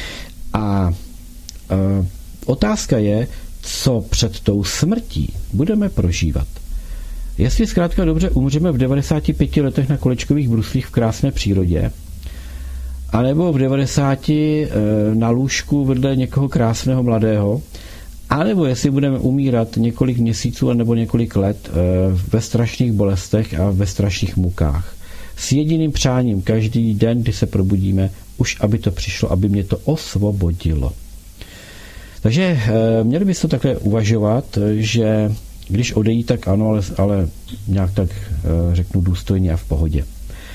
A e, otázka je, co před tou smrtí budeme prožívat. Jestli zkrátka dobře umřeme v devadesáti pěti letech na kolečkových bruslích v krásné přírodě, anebo v devadesáti e, na lůžku vedle někoho krásného mladého, a nebo jestli budeme umírat několik měsíců nebo několik let ve strašných bolestech a ve strašných mukách. S jediným přáním každý den, kdy se probudíme, už aby to přišlo, aby mě to osvobodilo. Takže měli byste takhle uvažovat, že když odejí, tak ano, ale, ale nějak tak řeknu důstojně a v pohodě.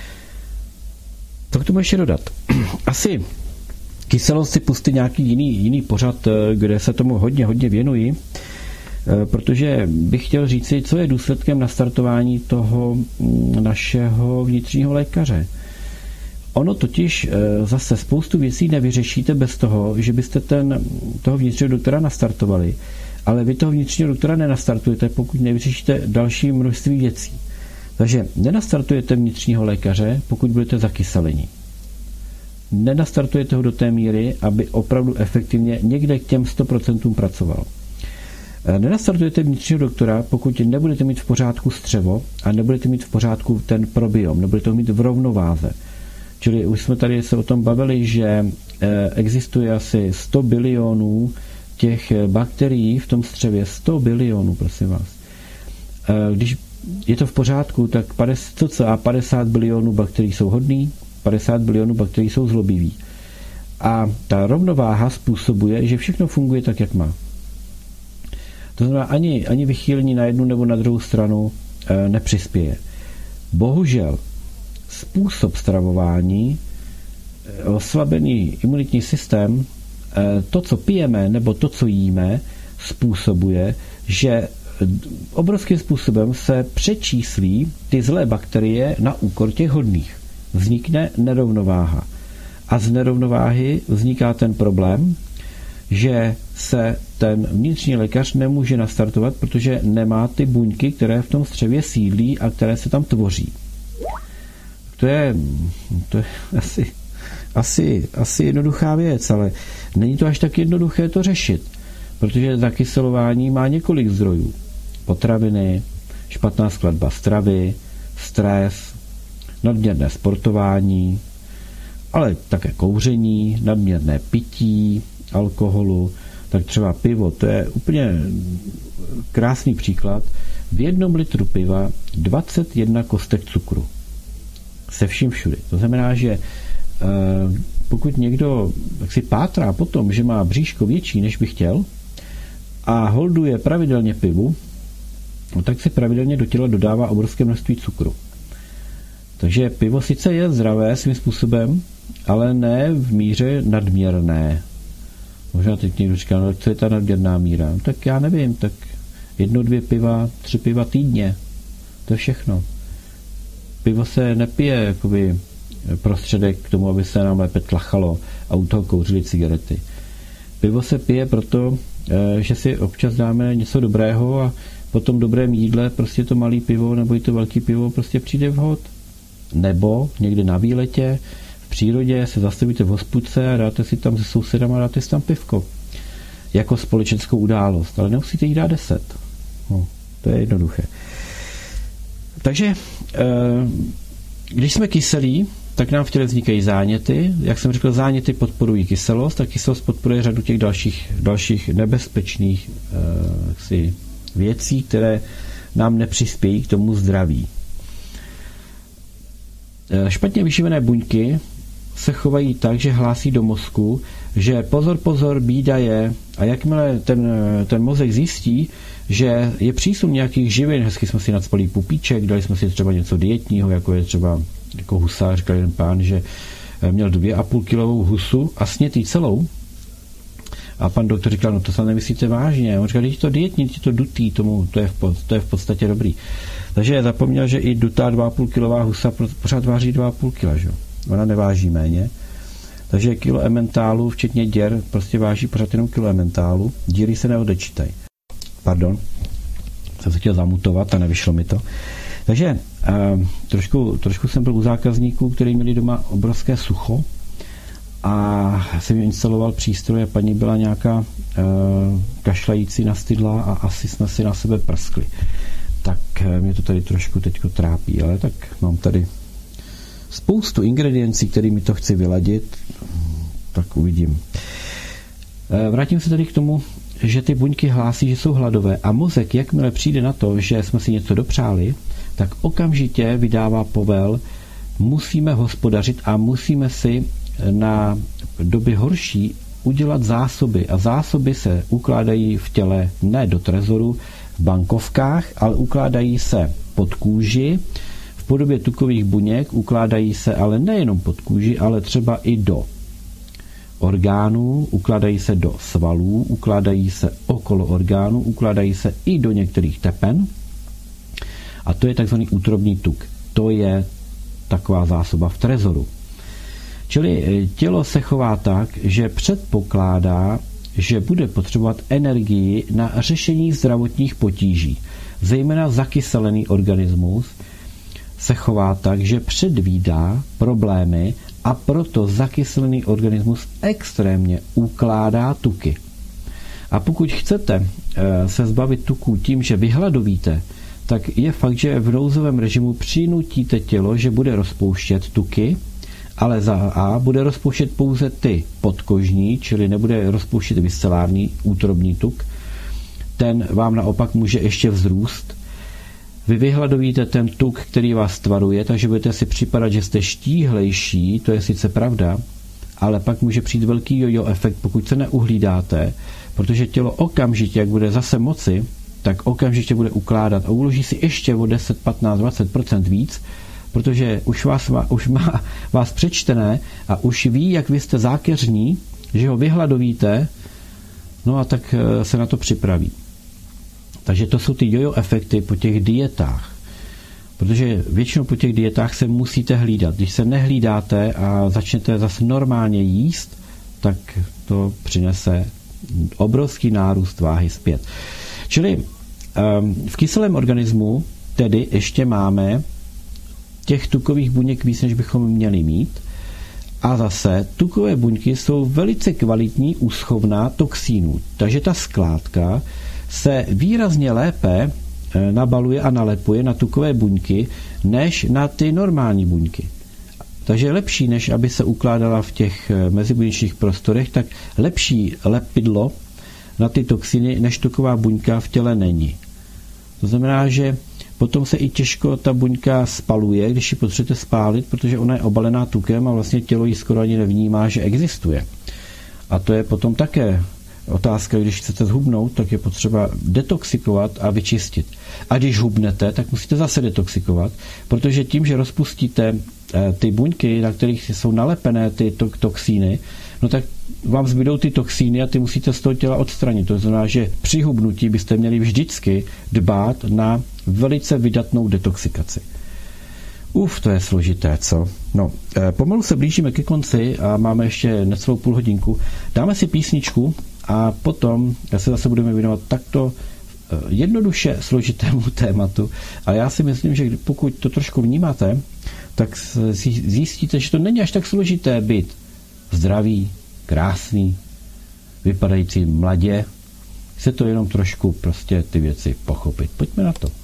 Co k tomu ještě dodat? Asi kyselost si pustit nějaký jiný, jiný pořad, kde se tomu hodně, hodně věnuji, protože bych chtěl říci, co je důsledkem nastartování toho našeho vnitřního lékaře. Ono totiž zase spoustu věcí nevyřešíte bez toho, že byste ten, toho vnitřního doktora nastartovali, ale vy toho vnitřního doktora nenastartujete, pokud nevyřešíte další množství věcí. Takže nenastartujete vnitřního lékaře, pokud budete zakyselení. Nenastartujete ho do té míry, aby opravdu efektivně někde k těm sto procent pracoval. Nenastartujete vnitřního doktora, pokud nebudete mít v pořádku střevo a nebudete mít v pořádku ten probiom, nebudete ho mít v rovnováze. Čili už jsme tady se o tom bavili, že existuje asi sto bilionů těch bakterií v tom střevě, sto bilionů, prosím vás. Když je to v pořádku, tak cca padesát bilionů bakterií jsou hodný, padesát bilionů bakterií jsou zlobiví. A ta rovnováha způsobuje, že všechno funguje tak, jak má. To znamená, ani, ani vychýlení na jednu nebo na druhou stranu e, nepřispěje. Bohužel způsob stravování, e, oslabený imunitní systém, e, to, co pijeme nebo to, co jíme, způsobuje, že obrovským způsobem se přečíslí ty zlé bakterie na úkor těch hodných. Vznikne nerovnováha. A z nerovnováhy vzniká ten problém, že se ten vnitřní lékař nemůže nastartovat, protože nemá ty buňky, které v tom střevě sídlí a které se tam tvoří. To je, to je asi, asi, asi jednoduchá věc, ale není to až tak jednoduché to řešit, protože zakyselování má několik zdrojů. Potraviny, špatná skladba stravy, stres, nadměrné sportování, ale také kouření, nadměrné pití alkoholu, tak třeba pivo, to je úplně krásný příklad. V jednom litru piva dvacet jedna kostek cukru. Se vším všudy. To znamená, že e, pokud někdo tak si pátrá po tom, že má bříško větší, než by chtěl a holduje pravidelně pivu, no, tak si pravidelně do těla dodává obrovské množství cukru. Takže pivo sice je zdravé svým způsobem, ale ne v míře nadměrné. Možná teď někdo říká, no co je ta nadměrná míra? No, tak já nevím, tak jedno, dvě piva, tři piva týdně. To je všechno. Pivo se nepije jakoby prostředek k tomu, aby se nám lépe tlachalo a u toho kouřili cigarety. Pivo se pije proto, že si občas dáme něco dobrého a po tom dobrém jídle prostě to malé pivo nebo i to velké pivo prostě přijde vhod. Nebo někde na výletě v přírodě se zastavíte v hospůdce a dáte si tam se sousedama a dáte si tam pivko. Jako společenskou událost. Ale nemusíte jí dát deset. No, to je jednoduché. Takže když jsme kyselí, tak nám v těle vznikají záněty. Jak jsem řekl, záněty podporují kyselost a kyselost podporuje řadu těch dalších, dalších nebezpečných jaksi, věcí, které nám nepřispějí k tomu zdraví. Špatně vyživené buňky se chovají tak, že hlásí do mozku, že pozor, pozor, bída je, a jakmile ten, ten mozek zjistí, že je přísun nějakých živin, hezky jsme si nacpali pupíček, dali jsme si třeba něco dietního, jako je třeba jako husa, říkal jeden pán, že měl dvě a půl kilovou husu a snětý celou. A pan doktor říkal, no to se nemyslíte vážně. On říkal, když to dietní, když to dutý, tomu, to je, v, to je v podstatě dobrý. Takže zapomněl, že i dutá dva a půl kilová husa pořád váží dva a půl kila, že? Ona neváží méně. Takže kilo ementálu, včetně děr, prostě váží pořád jenom kilo ementálu. Díry se neodečítají. Pardon, jsem se chtěl zamutovat a nevyšlo mi to. Takže eh, trošku, trošku jsem byl u zákazníků, kteří měli doma obrovské sucho a jsem jim instaloval přístroj a paní byla nějaká eh, kašlající nastydlá a asi jsme si na sebe prskli. Tak eh, mě to tady trošku teďko trápí, ale tak mám tady spoustu ingrediencí, kterými to chci vyladit, tak uvidím. Eh, vrátím se tady k tomu, že ty buňky hlásí, že jsou hladové a mozek, jakmile přijde na to, že jsme si něco dopřáli, tak okamžitě vydává povel, musíme hospodařit a musíme si na doby horší udělat zásoby. A zásoby se ukládají v těle ne do trezoru, v bankovkách, ale ukládají se pod kůži, v podobě tukových buněk, ukládají se ale nejenom pod kůži, ale třeba i do orgánů, ukládají se do svalů, ukládají se okolo orgánů, ukládají se i do některých tepen. A to je takzvaný útrobní tuk. To je taková zásoba v trezoru. Čili tělo se chová tak, že předpokládá, že bude potřebovat energii na řešení zdravotních potíží. Zejména zakyselený organismus se chová tak, že předvídá problémy a proto zakyselený organismus extrémně ukládá tuky. A pokud chcete se zbavit tuků tím, že vyhladovíte, tak je fakt, že v nouzovém režimu přinutíte tělo, že bude rozpouštět tuky, ale za A bude rozpouštět pouze ty podkožní, čili nebude rozpouštět viscelární útrobní tuk. Ten vám naopak může ještě vzrůst. Vy vyhladovíte ten tuk, který vás tvaruje, takže budete si připadat, že jste štíhlejší, to je sice pravda, ale pak může přijít velký jojo efekt, pokud se neuhlídáte, protože tělo okamžitě, jak bude zase moci, tak okamžitě bude ukládat a uloží si ještě o deset, patnáct, dvacet procent víc, protože už, vás, už má vás přečtené a už ví, jak vy jste zákeřní, že ho vyhladovíte, no a tak se na to připraví. Takže to jsou ty jojo efekty po těch dietách. Protože většinou po těch dietách se musíte hlídat. Když se nehlídáte a začnete zase normálně jíst, tak to přinese obrovský nárůst váhy zpět. Čili v kyselém organismu tedy ještě máme těch tukových buněk víc, než bychom měli mít. A zase tukové buňky jsou velice kvalitní úschovná toxínů. Takže ta skládka se výrazně lépe nabaluje a nalepuje na tukové buňky, než na ty normální buňky. Takže je lepší, než aby se ukládala v těch mezibuněčných prostorech, tak lepší lepidlo na ty toxiny, než tuková buňka v těle není. To znamená, že potom se i těžko ta buňka spaluje, když ji potřebujete spálit, protože ona je obalená tukem a vlastně tělo ji skoro ani nevnímá, že existuje. A to je potom také otázka, když chcete zhubnout, tak je potřeba detoxikovat a vyčistit. A když hubnete, tak musíte zase detoxikovat, protože tím, že rozpustíte ty buňky, na kterých jsou nalepené ty to- toxíny, no tak vám zbydou ty toxíny a ty musíte z toho těla odstranit. To znamená, že při hubnutí byste měli vždycky dbát na velice vydatnou detoxikaci. Uf, to je složité, co? No, pomalu se blížíme ke konci a máme ještě necelou půl hodinku. Dáme si písničku a potom se zase budeme věnovat takto jednoduše složitému tématu. A já si myslím, že pokud to trošku vnímáte, tak zjistíte, že to není až tak složité být zdravý, krásný, vypadající mladě. Chce to jenom trošku prostě ty věci pochopit. Pojďme na to.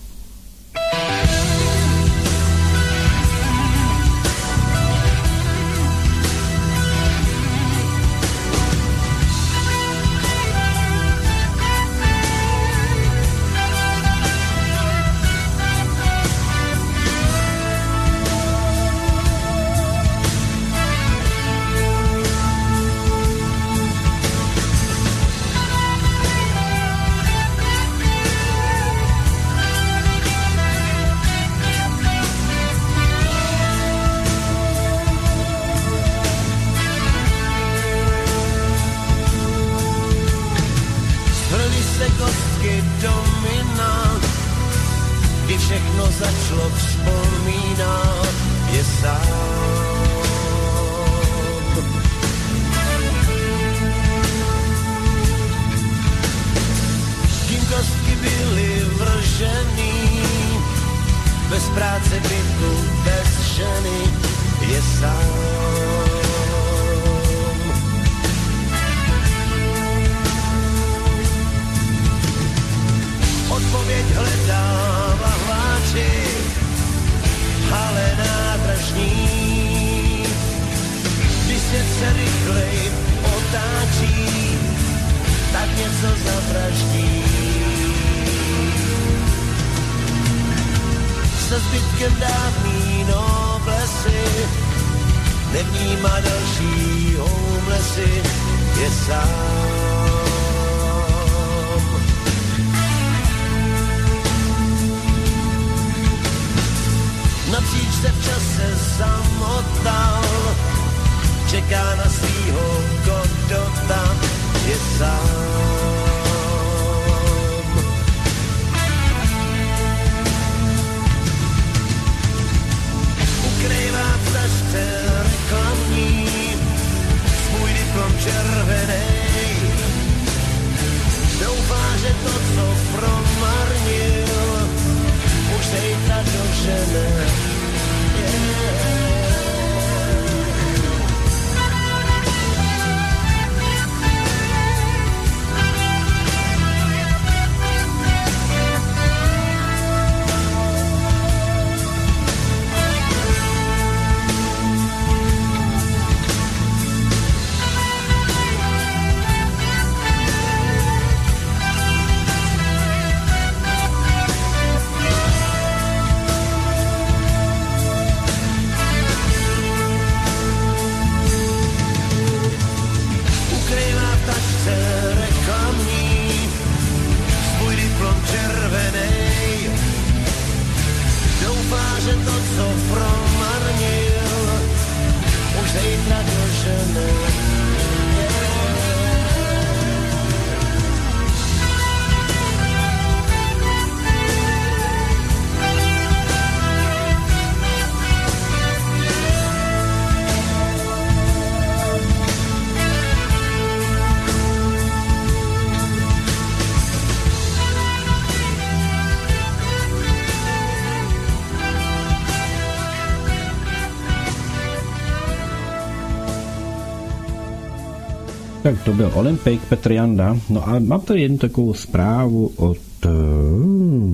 Tak to byl Olympik Petr Janda. No a mám tady jednu takovou zprávu od uh,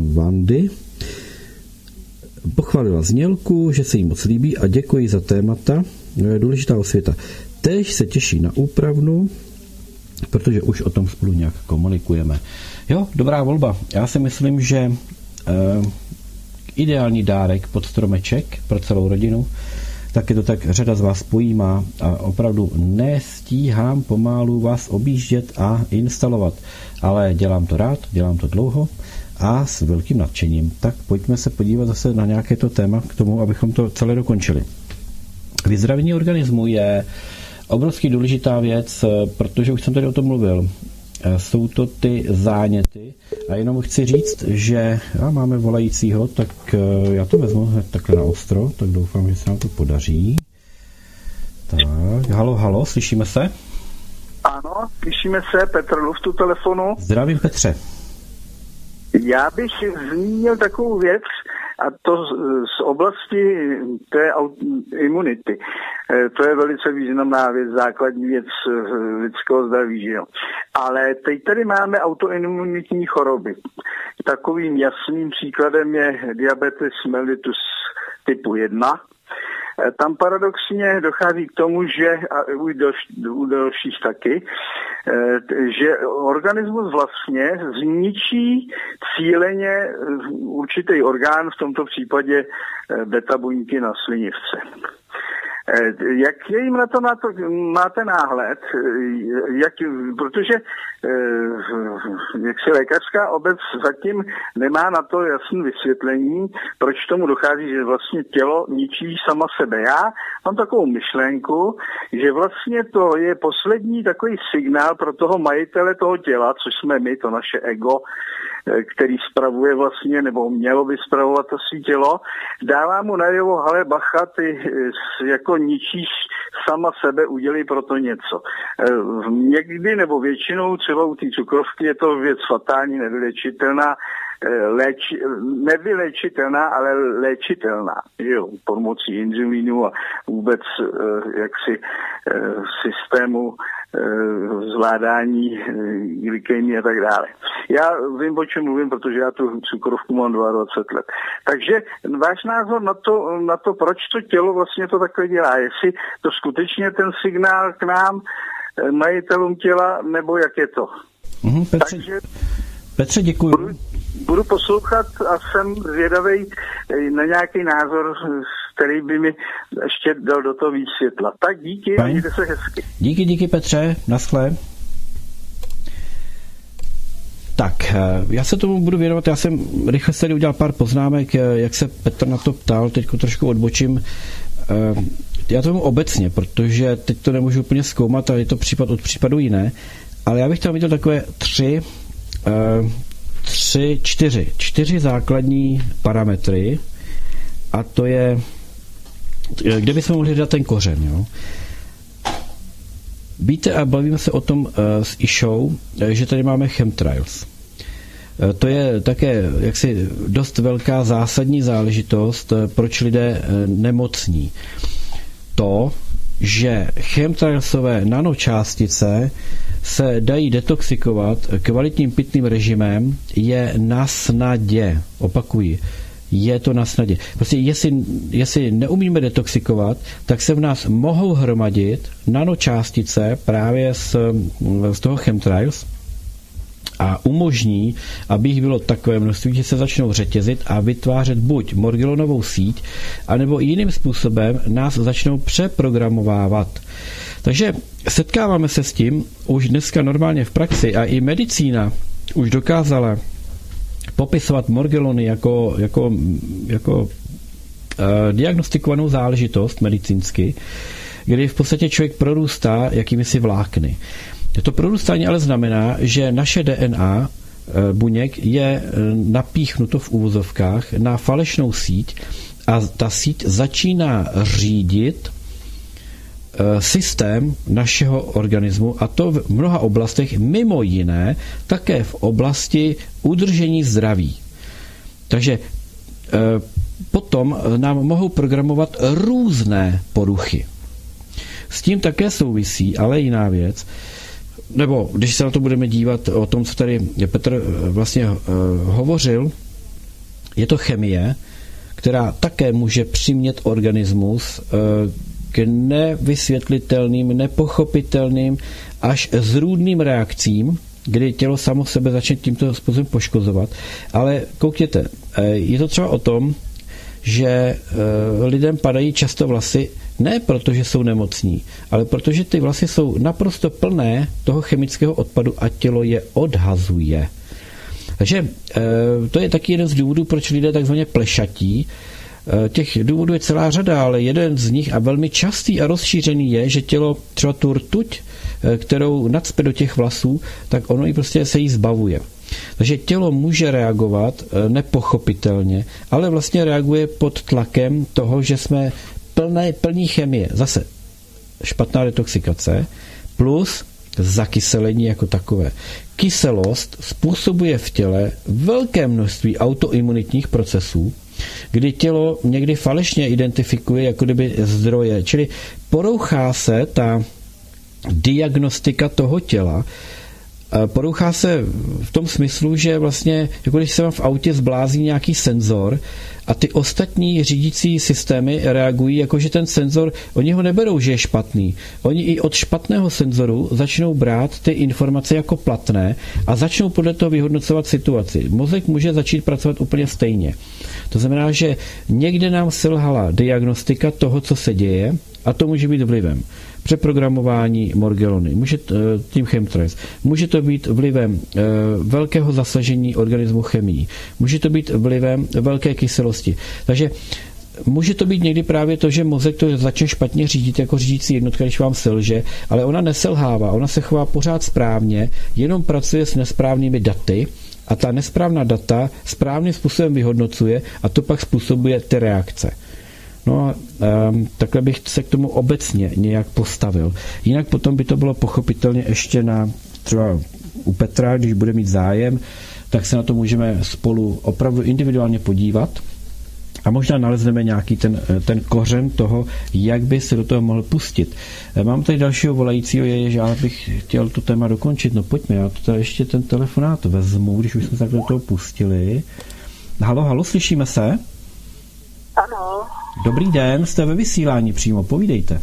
Vandy. Pochválila znělku, že se jí moc líbí a děkuji za témata. Důležitá osvěta. Též se těší na úpravnu, protože už o tom spolu nějak komunikujeme. Jo, dobrá volba. Já si myslím, že eh, ideální dárek pod stromeček pro celou rodinu, tak je to tak, řada z vás pojímá a opravdu nestíhám pomalu vás objíždět a instalovat. Ale dělám to rád, dělám to dlouho a s velkým nadšením. Tak pojďme se podívat zase na nějaké to téma k tomu, abychom to celé dokončili. Vyzdravění organismu je obrovský důležitá věc, protože už jsem tady o tom mluvil. Jsou to ty záněty a jenom chci říct, že já máme volajícího, tak já to vezmu hned takhle na ostro, tak doufám, že se nám to podaří. Tak, halo, halo, slyšíme se? Ano, slyšíme se, Petr Luft u telefonu. Zdravím, Petře. Já bych zmínil takovou věc, a to z, z oblasti té imunity. To je velice významná věc, základní věc lidského zdraví, že jo. Ale teď tady máme autoimunitní choroby. Takovým jasným příkladem je diabetes mellitus typu jedna. Tam paradoxně dochází k tomu, že a u, další, u dalších taky, že organismus vlastně zničí cíleně určitý orgán, v tomto případě beta buňky na slinivce. Jak je jim na to, na to máte náhled? Jak, protože jak se lékařská obec zatím nemá na to jasné vysvětlení, proč tomu dochází, že vlastně tělo ničí sama sebe. Já mám takovou myšlenku, že vlastně to je poslední takový signál pro toho majitele toho těla, což jsme my, to naše ego, který spravuje vlastně, nebo mělo by spravovat to svý tělo, dává mu najevo, hele bacha, ty jako ničíš sama sebe, udělej pro to něco. Někdy nebo většinou třeba u té cukrovky je to věc fatální, nevylečitelná, léči, nevylečitelná, ale léčitelná, jo, pomocí inzulínu a vůbec jaksi systému zvládání glykemie a tak dále. Já vím, o čem mluvím, protože já tu cukrovku mám dvacet dva let. Takže váš názor na to, na to, proč to tělo vlastně to takhle dělá, jestli to skutečně ten signál k nám, majitelům těla, nebo jak je to? Mm, Petře, Takže Petře, děkuji. Budu, budu poslouchat a jsem zvědavej na nějaký názor, který by mi ještě dal do toho víc světla. Tak díky, a mějte se hezky. Díky, díky Petře, naschle. Tak, já se tomu budu věnovat, já jsem rychle tady udělal pár poznámek, jak se Petr na to ptal, teď trošku odbočím. Já to mám obecně, protože teď to nemůžu úplně zkoumat, ale je to případ od případu jiné, ale já bych tam viděl takové tři, tři, čtyři, čtyři základní parametry a to je, kde bychom mohli dát ten kořen, jo. Víte, a bavíme se o tom uh, s Išou, že tady máme chemtrails. Uh, to je také jaksi dost velká zásadní záležitost, uh, proč lidé uh, nemocní. To, že chemtrailsové nanočástice se dají detoxikovat kvalitním pitným režimem, je na snadě. Opakuji. Je to na snadě. Prostě jestli, jestli neumíme detoxikovat, tak se v nás mohou hromadit nanočástice právě z, z toho chemtrails a umožní, aby jich bylo takové množství, že se začnou řetězit a vytvářet buď Morgellonovou síť, anebo jiným způsobem nás začnou přeprogramovávat. Takže setkáváme se s tím už dneska normálně v praxi a i medicína už dokázala popisovat Morgellony jako, jako, jako uh, diagnostikovanou záležitost medicínsky, kdy v podstatě člověk prorůstá jakýmisi vlákny. To prorůstání ale znamená, že naše D N A uh, buněk je uh, napíchnuto v úvozovkách na falešnou síť a ta síť začíná řídit systém našeho organismu, a to v mnoha oblastech, mimo jiné také v oblasti udržení zdraví. Takže potom nám mohou programovat různé poruchy. S tím také souvisí, ale jiná věc, nebo když se na to budeme dívat o tom, co tady Petr vlastně hovořil, je to chemie, která také může přimět organismus k nevysvětlitelným, nepochopitelným až zrůdným reakcím, kdy tělo samo sebe začne tímto způsobem poškozovat. Ale koukněte, je to třeba o tom, že lidem padají často vlasy ne proto, že jsou nemocní, ale protože ty vlasy jsou naprosto plné toho chemického odpadu a tělo je odhazuje. Takže to je taky jeden z důvodů, proč lidé takzvaně plešatí. Těch důvodů je celá řada, ale jeden z nich a velmi častý a rozšířený je, že tělo třeba tu rtuť, kterou nacpe do těch vlasů, tak ono i prostě se jí zbavuje. Takže tělo může reagovat nepochopitelně, ale vlastně reaguje pod tlakem toho, že jsme plné, plní chemie. Zase špatná detoxikace plus zakyselení jako takové. Kyselost způsobuje v těle velké množství autoimunitních procesů, kdy tělo někdy falešně identifikuje jako kdyby zdroje, čili porouchá se ta diagnostika toho těla, porouchá se v tom smyslu, že vlastně, jako když se vám v autě zblází nějaký senzor a ty ostatní řídící systémy reagují, jako že ten senzor, oni ho neberou, že je špatný. Oni i od špatného senzoru začnou brát ty informace jako platné a začnou podle toho vyhodnocovat situaci. Mozek může začít pracovat úplně stejně. To znamená, že někde nám selhala diagnostika toho, co se děje, a to může být vlivem přeprogramování Morgellony, může tím chemtrails, může to být vlivem e, velkého zasažení organismu chemií, může to být vlivem velké kyselosti. Takže může to být někdy právě to, že mozek to začne špatně řídit jako řídící jednotka, když vám selže, ale ona neselhává, ona se chová pořád správně, jenom pracuje s nesprávnými daty a ta nesprávná data správným způsobem vyhodnocuje a to pak způsobuje ty reakce. No a um, takhle bych se k tomu obecně nějak postavil. Jinak potom by to bylo pochopitelně ještě na třeba u Petra, když bude mít zájem, tak se na to můžeme spolu opravdu individuálně podívat a možná nalezneme nějaký ten, ten kořen toho, jak by se do toho mohl pustit. Mám tady dalšího volajícího, je, že já bych chtěl tu téma dokončit. No pojďme, já to ještě ten telefonát vezmu, když už jsme se tak do toho pustili. Halo, halo, slyšíme se? Ano. Dobrý den, jste ve vysílání přímo, povídejte.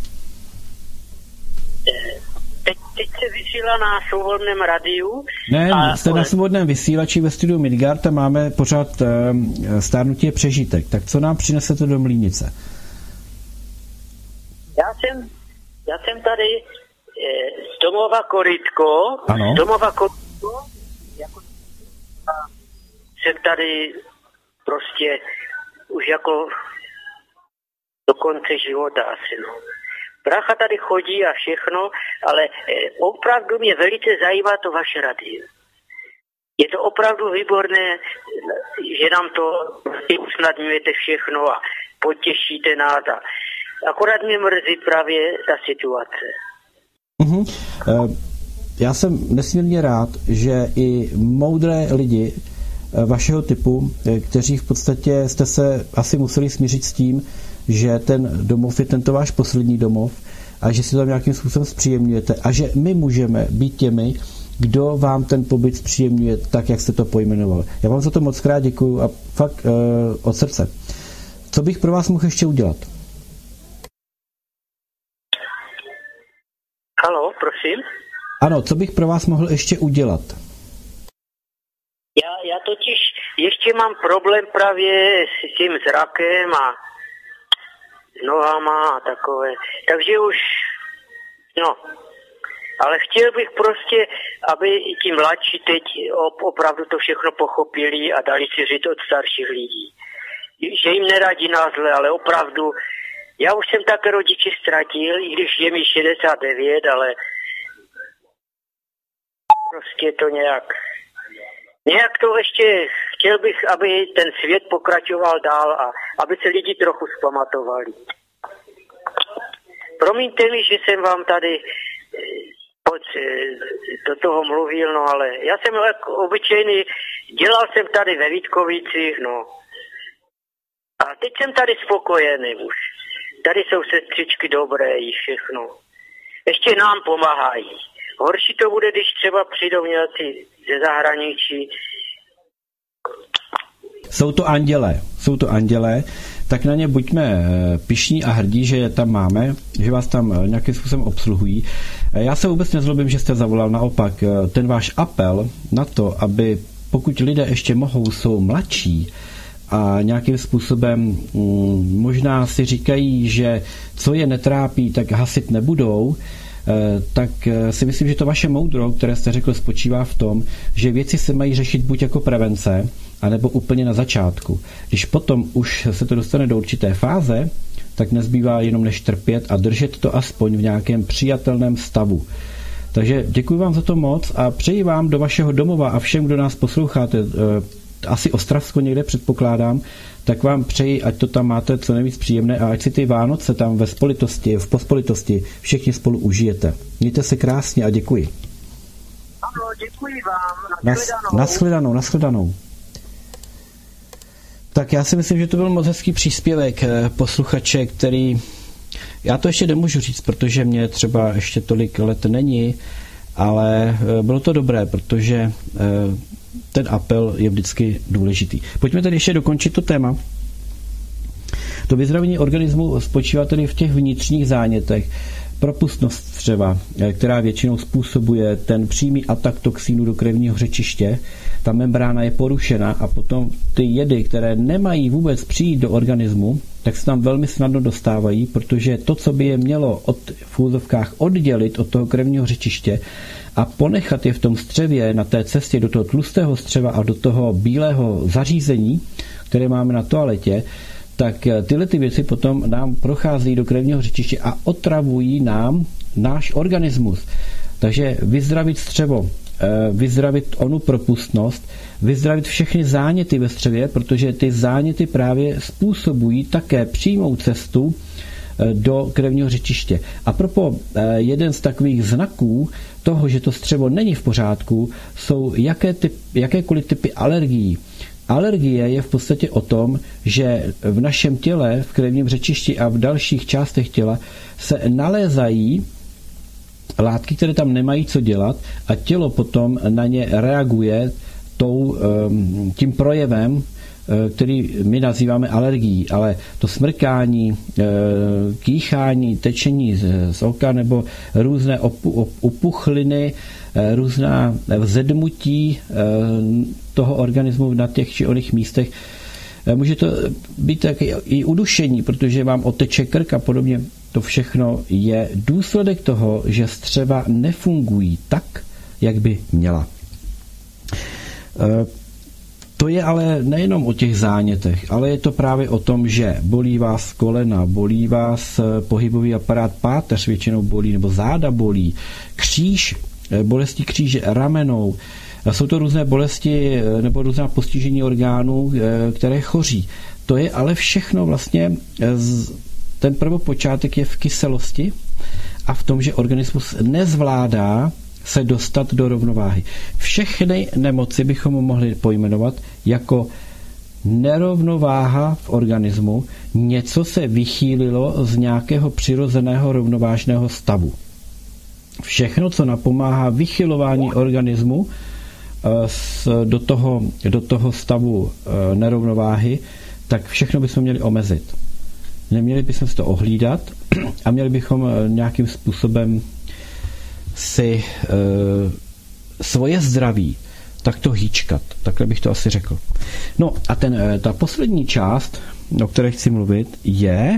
Teď, teď se vysílá na svobodném radiu. Ne, a jste na svobodném vysílači ve studiu Midgard a máme pořád um, stárnutí je přežitek. Tak co nám přinesete do Mlýnice? Já jsem, já jsem tady eh, z domova Korytko. Ano. Z domova Korytko. Jako, jsem tady prostě už jako do konce života asi, no. Brácha tady chodí a všechno, ale eh, opravdu mě velice zajímá to vaše radio. Je to opravdu výborné, že nám to usnadňujete všechno a potěšíte nás. A akorát mě mrzí právě ta situace. Uh-huh. Uh, já jsem nesmírně rád, že i moudré lidi vašeho typu, kteří v podstatě jste se asi museli smířit s tím, že ten domov je tento váš poslední domov a že si to nějakým způsobem zpříjemňujete a že my můžeme být těmi, kdo vám ten pobyt zpříjemňuje tak, jak jste to pojmenoval. Já vám za to moc krát děkuju a fakt uh, od srdce. Co bych pro vás mohl ještě udělat? Haló, prosím? Ano, co bych pro vás mohl ještě udělat? Já, já totiž ještě mám problém právě s tím zrakem a s nohama a takové. Takže už, no, ale chtěl bych prostě, aby i ti mladší teď opravdu to všechno pochopili a dali si říct od starších lidí. Že jim neradí na zle, ale opravdu, já už jsem také rodiče ztratil, i když je mi šedesát devět, ale prostě to nějak... Nějak to ještě chtěl bych, aby ten svět pokračoval dál a aby se lidi trochu zpamatovali. Promiňte mi, že jsem vám tady do toho mluvil, no ale já jsem jako obyčejný, dělal jsem tady ve Vítkovicích, no. A teď jsem tady spokojený už. Tady jsou sestřičky dobré i všechno. Ještě nám pomáhají. Horší to bude, když třeba přijdou nějací ze zahraničí. Jsou to andělé, jsou to andělé, tak na ně buďme pyšní a hrdí, že je tam máme, že vás tam nějakým způsobem obsluhují. Já se vůbec nezlobím, že jste zavolal, naopak ten váš apel na to, aby pokud lidé ještě mohou, jsou mladší a nějakým způsobem možná si říkají, že co je netrápí, tak hasit nebudou, tak si myslím, že to vaše moudro, které jste řekl, spočívá v tom, že věci se mají řešit buď jako prevence, anebo úplně na začátku. Když potom už se to dostane do určité fáze, tak nezbývá jenom než trpět a držet to aspoň v nějakém přijatelném stavu. Takže děkuji vám za to moc a přeji vám do vašeho domova a všem, kdo nás posloucháte, asi Ostravsko někde předpokládám, tak vám přeji, ať to tam máte co nejvíc příjemné a ať si ty Vánoce tam ve spolitosti, v pospolitosti všichni spolu užijete. Mějte se krásně a děkuji. Ano, děkuji vám. Nashledanou. Nashledanou, nashledanou. Tak já si myslím, že to byl moc hezký příspěvek posluchače, který já to ještě nemůžu říct, protože mě třeba ještě tolik let není, ale bylo to dobré, protože ten apel je vždycky důležitý. Pojďme tedy ještě dokončit to téma. To vyzdravění organismu spočívá tedy v těch vnitřních zánětech. Propustnost střeva, která většinou způsobuje ten přímý atak toxínů do krevního řečiště. Ta membrána je porušena a potom ty jedy, které nemají vůbec přijít do organismu, tak se tam velmi snadno dostávají, protože to, co by je mělo od, v úzovkách oddělit od toho krevního řečiště a ponechat je v tom střevě na té cestě do toho tlustého střeva a do toho bílého zařízení, které máme na toaletě, tak tyhle ty věci potom nám procházejí do krevního řečiště a otravují nám náš organismus. Takže vyzdravit střevo, vyzdravit onu propustnost, vyzdravit všechny záněty ve střevě, protože ty záněty právě způsobují také přímou cestu do krevního řečiště. A propo jeden z takových znaků toho, že to střevo není v pořádku, jsou jaké typ, jakékoliv typy alergií. Alergie je v podstatě o tom, že v našem těle, v krevním řečišti a v dalších částech těla se nalézají látky, které tam nemají co dělat a tělo potom na ně reaguje tou, tím projevem, který my nazýváme alergií, ale to smrkání, kýchání, tečení z oka nebo různé opuchliny, různá vzedmutí toho organismu na těch či oných místech. Může to být taky i udušení, protože vám oteče krk a podobně. To všechno je důsledek toho, že střeva nefungují tak, jak by měla. To je ale nejenom o těch zánětech, ale je to právě o tom, že bolí vás kolena, bolí vás pohybový aparát, páteř většinou bolí, nebo záda bolí, kříž, bolesti kříže, ramenou. Jsou to různé bolesti nebo různá postižení orgánů, které choří. To je ale všechno vlastně, ten prvopočátek je v kyselosti a v tom, že organismus nezvládá se dostat do rovnováhy. Všechny nemoci bychom mohli pojmenovat jako nerovnováha v organismu, něco se vychýlilo z nějakého přirozeného rovnovážného stavu. Všechno, co napomáhá vychylování organismu do toho, do toho stavu nerovnováhy, tak všechno bychom měli omezit. Neměli bychom si to ohlídat a měli bychom nějakým způsobem si e, svoje zdraví takto hýčkat. Takhle bych to asi řekl. No a ten, ta poslední část, o které chci mluvit, je,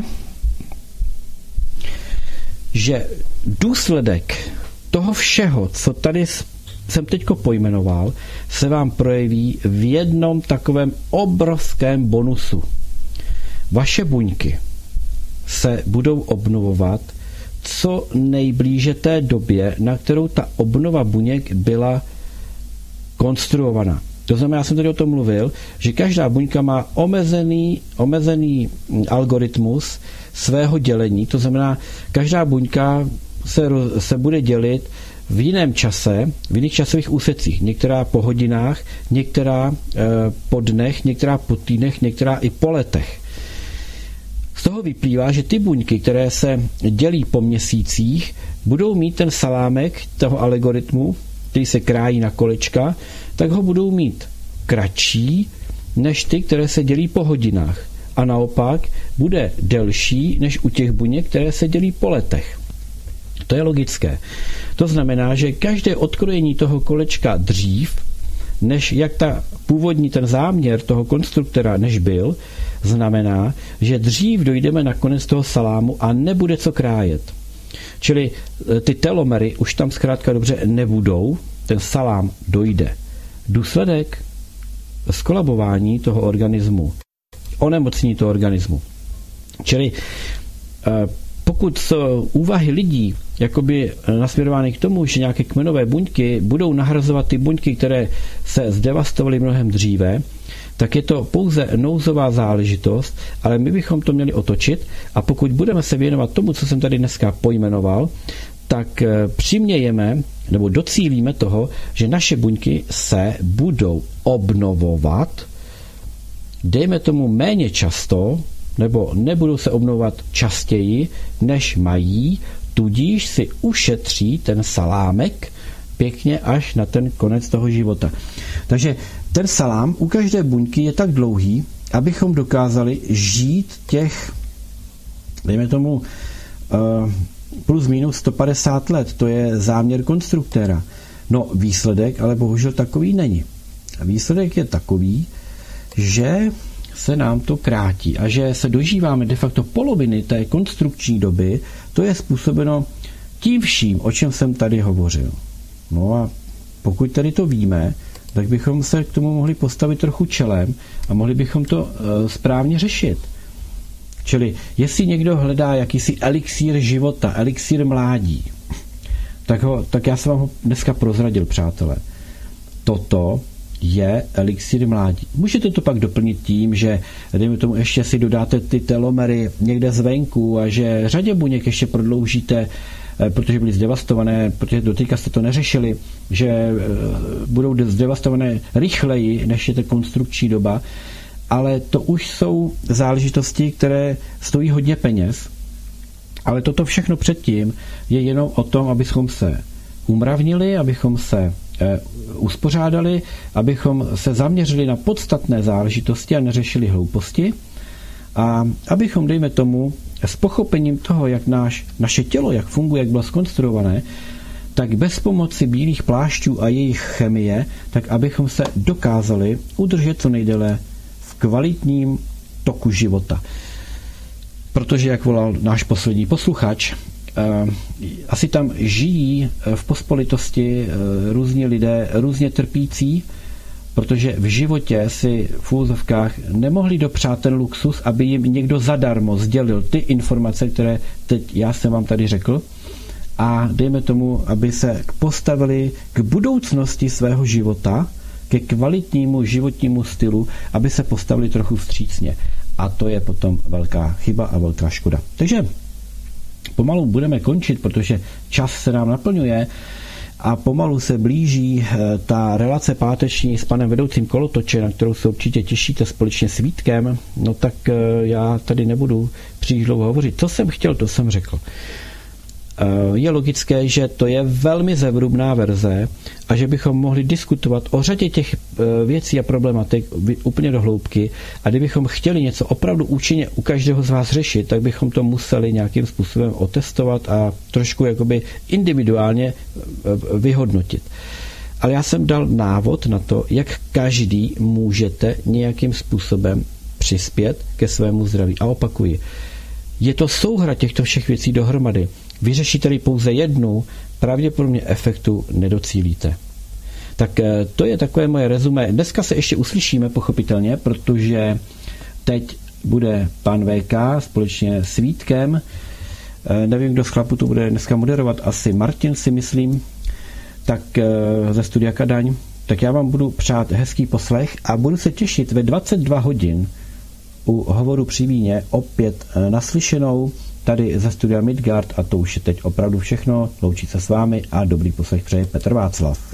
že důsledek toho všeho, co tady jsem teďko pojmenoval, se vám projeví v jednom takovém obrovském bonusu. Vaše buňky se budou obnovovat co nejblíže té době, na kterou ta obnova buněk byla konstruovaná. To znamená, já jsem tady o tom mluvil, že každá buňka má omezený, omezený algoritmus svého dělení, to znamená, každá buňka se, se bude dělit v jiném čase, v jiných časových úsecích. Některá po hodinách, některá e, po dnech, některá po týdnech, některá i po letech. Z toho vyplývá, že ty buňky, které se dělí po měsících, budou mít ten salámek toho algoritmu, který se krájí na kolečka, tak ho budou mít kratší, než ty, které se dělí po hodinách. A naopak bude delší než u těch buněk, které se dělí po letech. To je logické. To znamená, že každé odkrojení toho kolečka dřív, než jak ta původní ten záměr toho konstruktora, než byl, znamená, že dřív dojdeme na konec toho salámu a nebude co krájet. Čili ty telomery už tam zkrátka dobře nebudou, ten salám dojde. Důsledek skolabování toho organismu, onemocnění toho organismu. Čili pokud jsou úvahy lidí jakoby nasměrovány k tomu, že nějaké kmenové buňky budou nahrazovat ty buňky, které se zdevastovaly mnohem dříve, tak je to pouze nouzová záležitost, ale my bychom to měli otočit a pokud budeme se věnovat tomu, co jsem tady dneska pojmenoval, tak přimějeme nebo docílíme toho, že naše buňky se budou obnovovat, dejme tomu méně často, nebo nebudou se obnovovat častěji, než mají, tudíž si ušetří ten salámek pěkně až na ten konec toho života. Takže ten salám u každé buňky je tak dlouhý, abychom dokázali žít těch, dejme tomu, plus minus sto padesát let. To je záměr konstruktéra. No výsledek ale bohužel takový není. Výsledek je takový, že se nám to krátí a že se dožíváme de facto poloviny té konstrukční doby, to je způsobeno tím vším, o čem jsem tady hovořil. No a pokud tady to víme, tak bychom se k tomu mohli postavit trochu čelem a mohli bychom to uh, správně řešit. Čili jestli někdo hledá jakýsi elixír života, elixír mládí, tak, ho, tak já jsem vám ho dneska prozradil, přátelé. Toto je elixír mládí. Můžete to pak doplnit tím, že dejme tomu ještě si dodáte ty telomery někde zvenku a že řadě buněk ještě prodloužíte, protože byly zdevastované, protože doteďka jste to neřešili, že budou zdevastované rychleji, než je ta konstrukční doba, ale to už jsou záležitosti, které stojí hodně peněz, ale toto všechno předtím je jenom o tom, abychom se umravnili, abychom se uspořádali, abychom se zaměřili na podstatné záležitosti a neřešili hlouposti a abychom, dejme tomu, s pochopením toho, jak náš, naše tělo, jak funguje, jak bylo zkonstruované, tak bez pomoci bílých plášťů a jejich chemie, tak abychom se dokázali udržet co nejdéle v kvalitním toku života. Protože, jak volal náš poslední posluchač, asi tam žijí v pospolitosti různí lidé, různě trpící, protože v životě si v úzovkách nemohli dopřát ten luxus, aby jim někdo zadarmo sdělil ty informace, které teď já jsem vám tady řekl, a dejme tomu, aby se postavili k budoucnosti svého života, ke kvalitnímu životnímu stylu, aby se postavili trochu vstřícně. A to je potom velká chyba a velká škoda. Takže pomalu budeme končit, protože čas se nám naplňuje a pomalu se blíží ta relace páteční s panem vedoucím kolotoče, na kterou se určitě těšíte společně s Vítkem. No tak já tady nebudu příliš dlouho hovořit. Co jsem chtěl, to jsem řekl. Je logické, že to je velmi zevrubná verze a že bychom mohli diskutovat o řadě těch věcí a problematik úplně do hloubky a kdybychom chtěli něco opravdu účinně u každého z vás řešit, tak bychom to museli nějakým způsobem otestovat a trošku jakoby individuálně vyhodnotit. Ale já jsem dal návod na to, jak každý můžete nějakým způsobem přispět ke svému zdraví. A opakuji, je to souhra těchto všech věcí dohromady. Vyřešíte-li pouze jednu, pravděpodobně efektu nedocílíte. Tak to je takové moje rezumé. Dneska se ještě uslyšíme, pochopitelně, protože teď bude pan V K společně s Vítkem. Nevím, kdo z chlapu to bude dneska moderovat, asi Martin, si myslím, tak ze Studia Kadaň. Tak já vám budu přát hezký poslech a budu se těšit ve dvacet dva hodin u Hovoru při víně opět naslyšenou tady ze studia Midgard a to už je teď opravdu všechno. Loučí se s vámi a dobrý poslech přeje Petr Václav.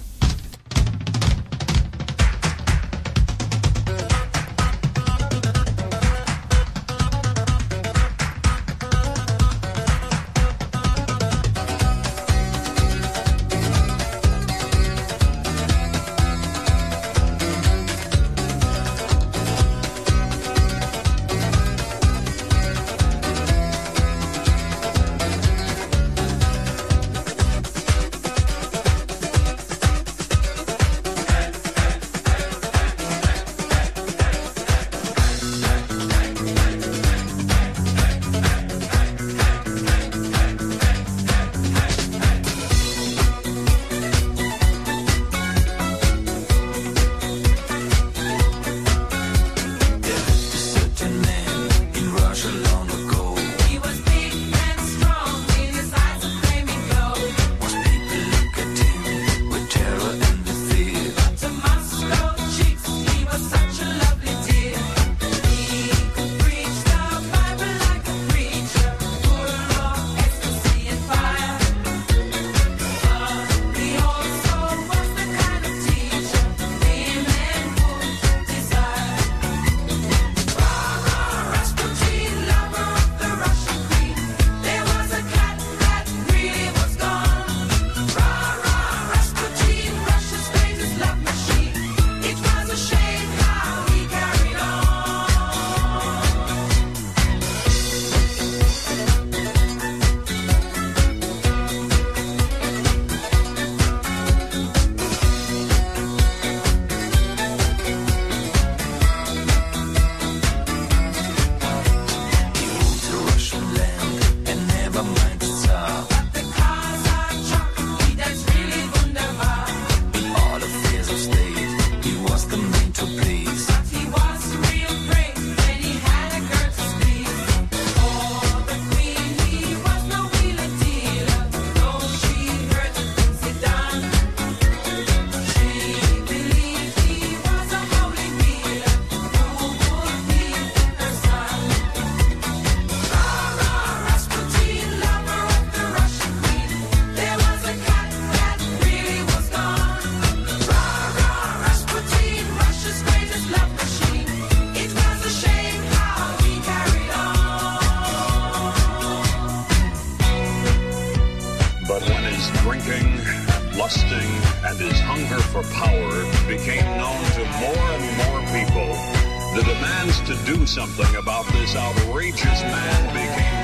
But when his drinking, lusting, and his hunger for power became known to more and more people, the demands to do something about this outrageous man became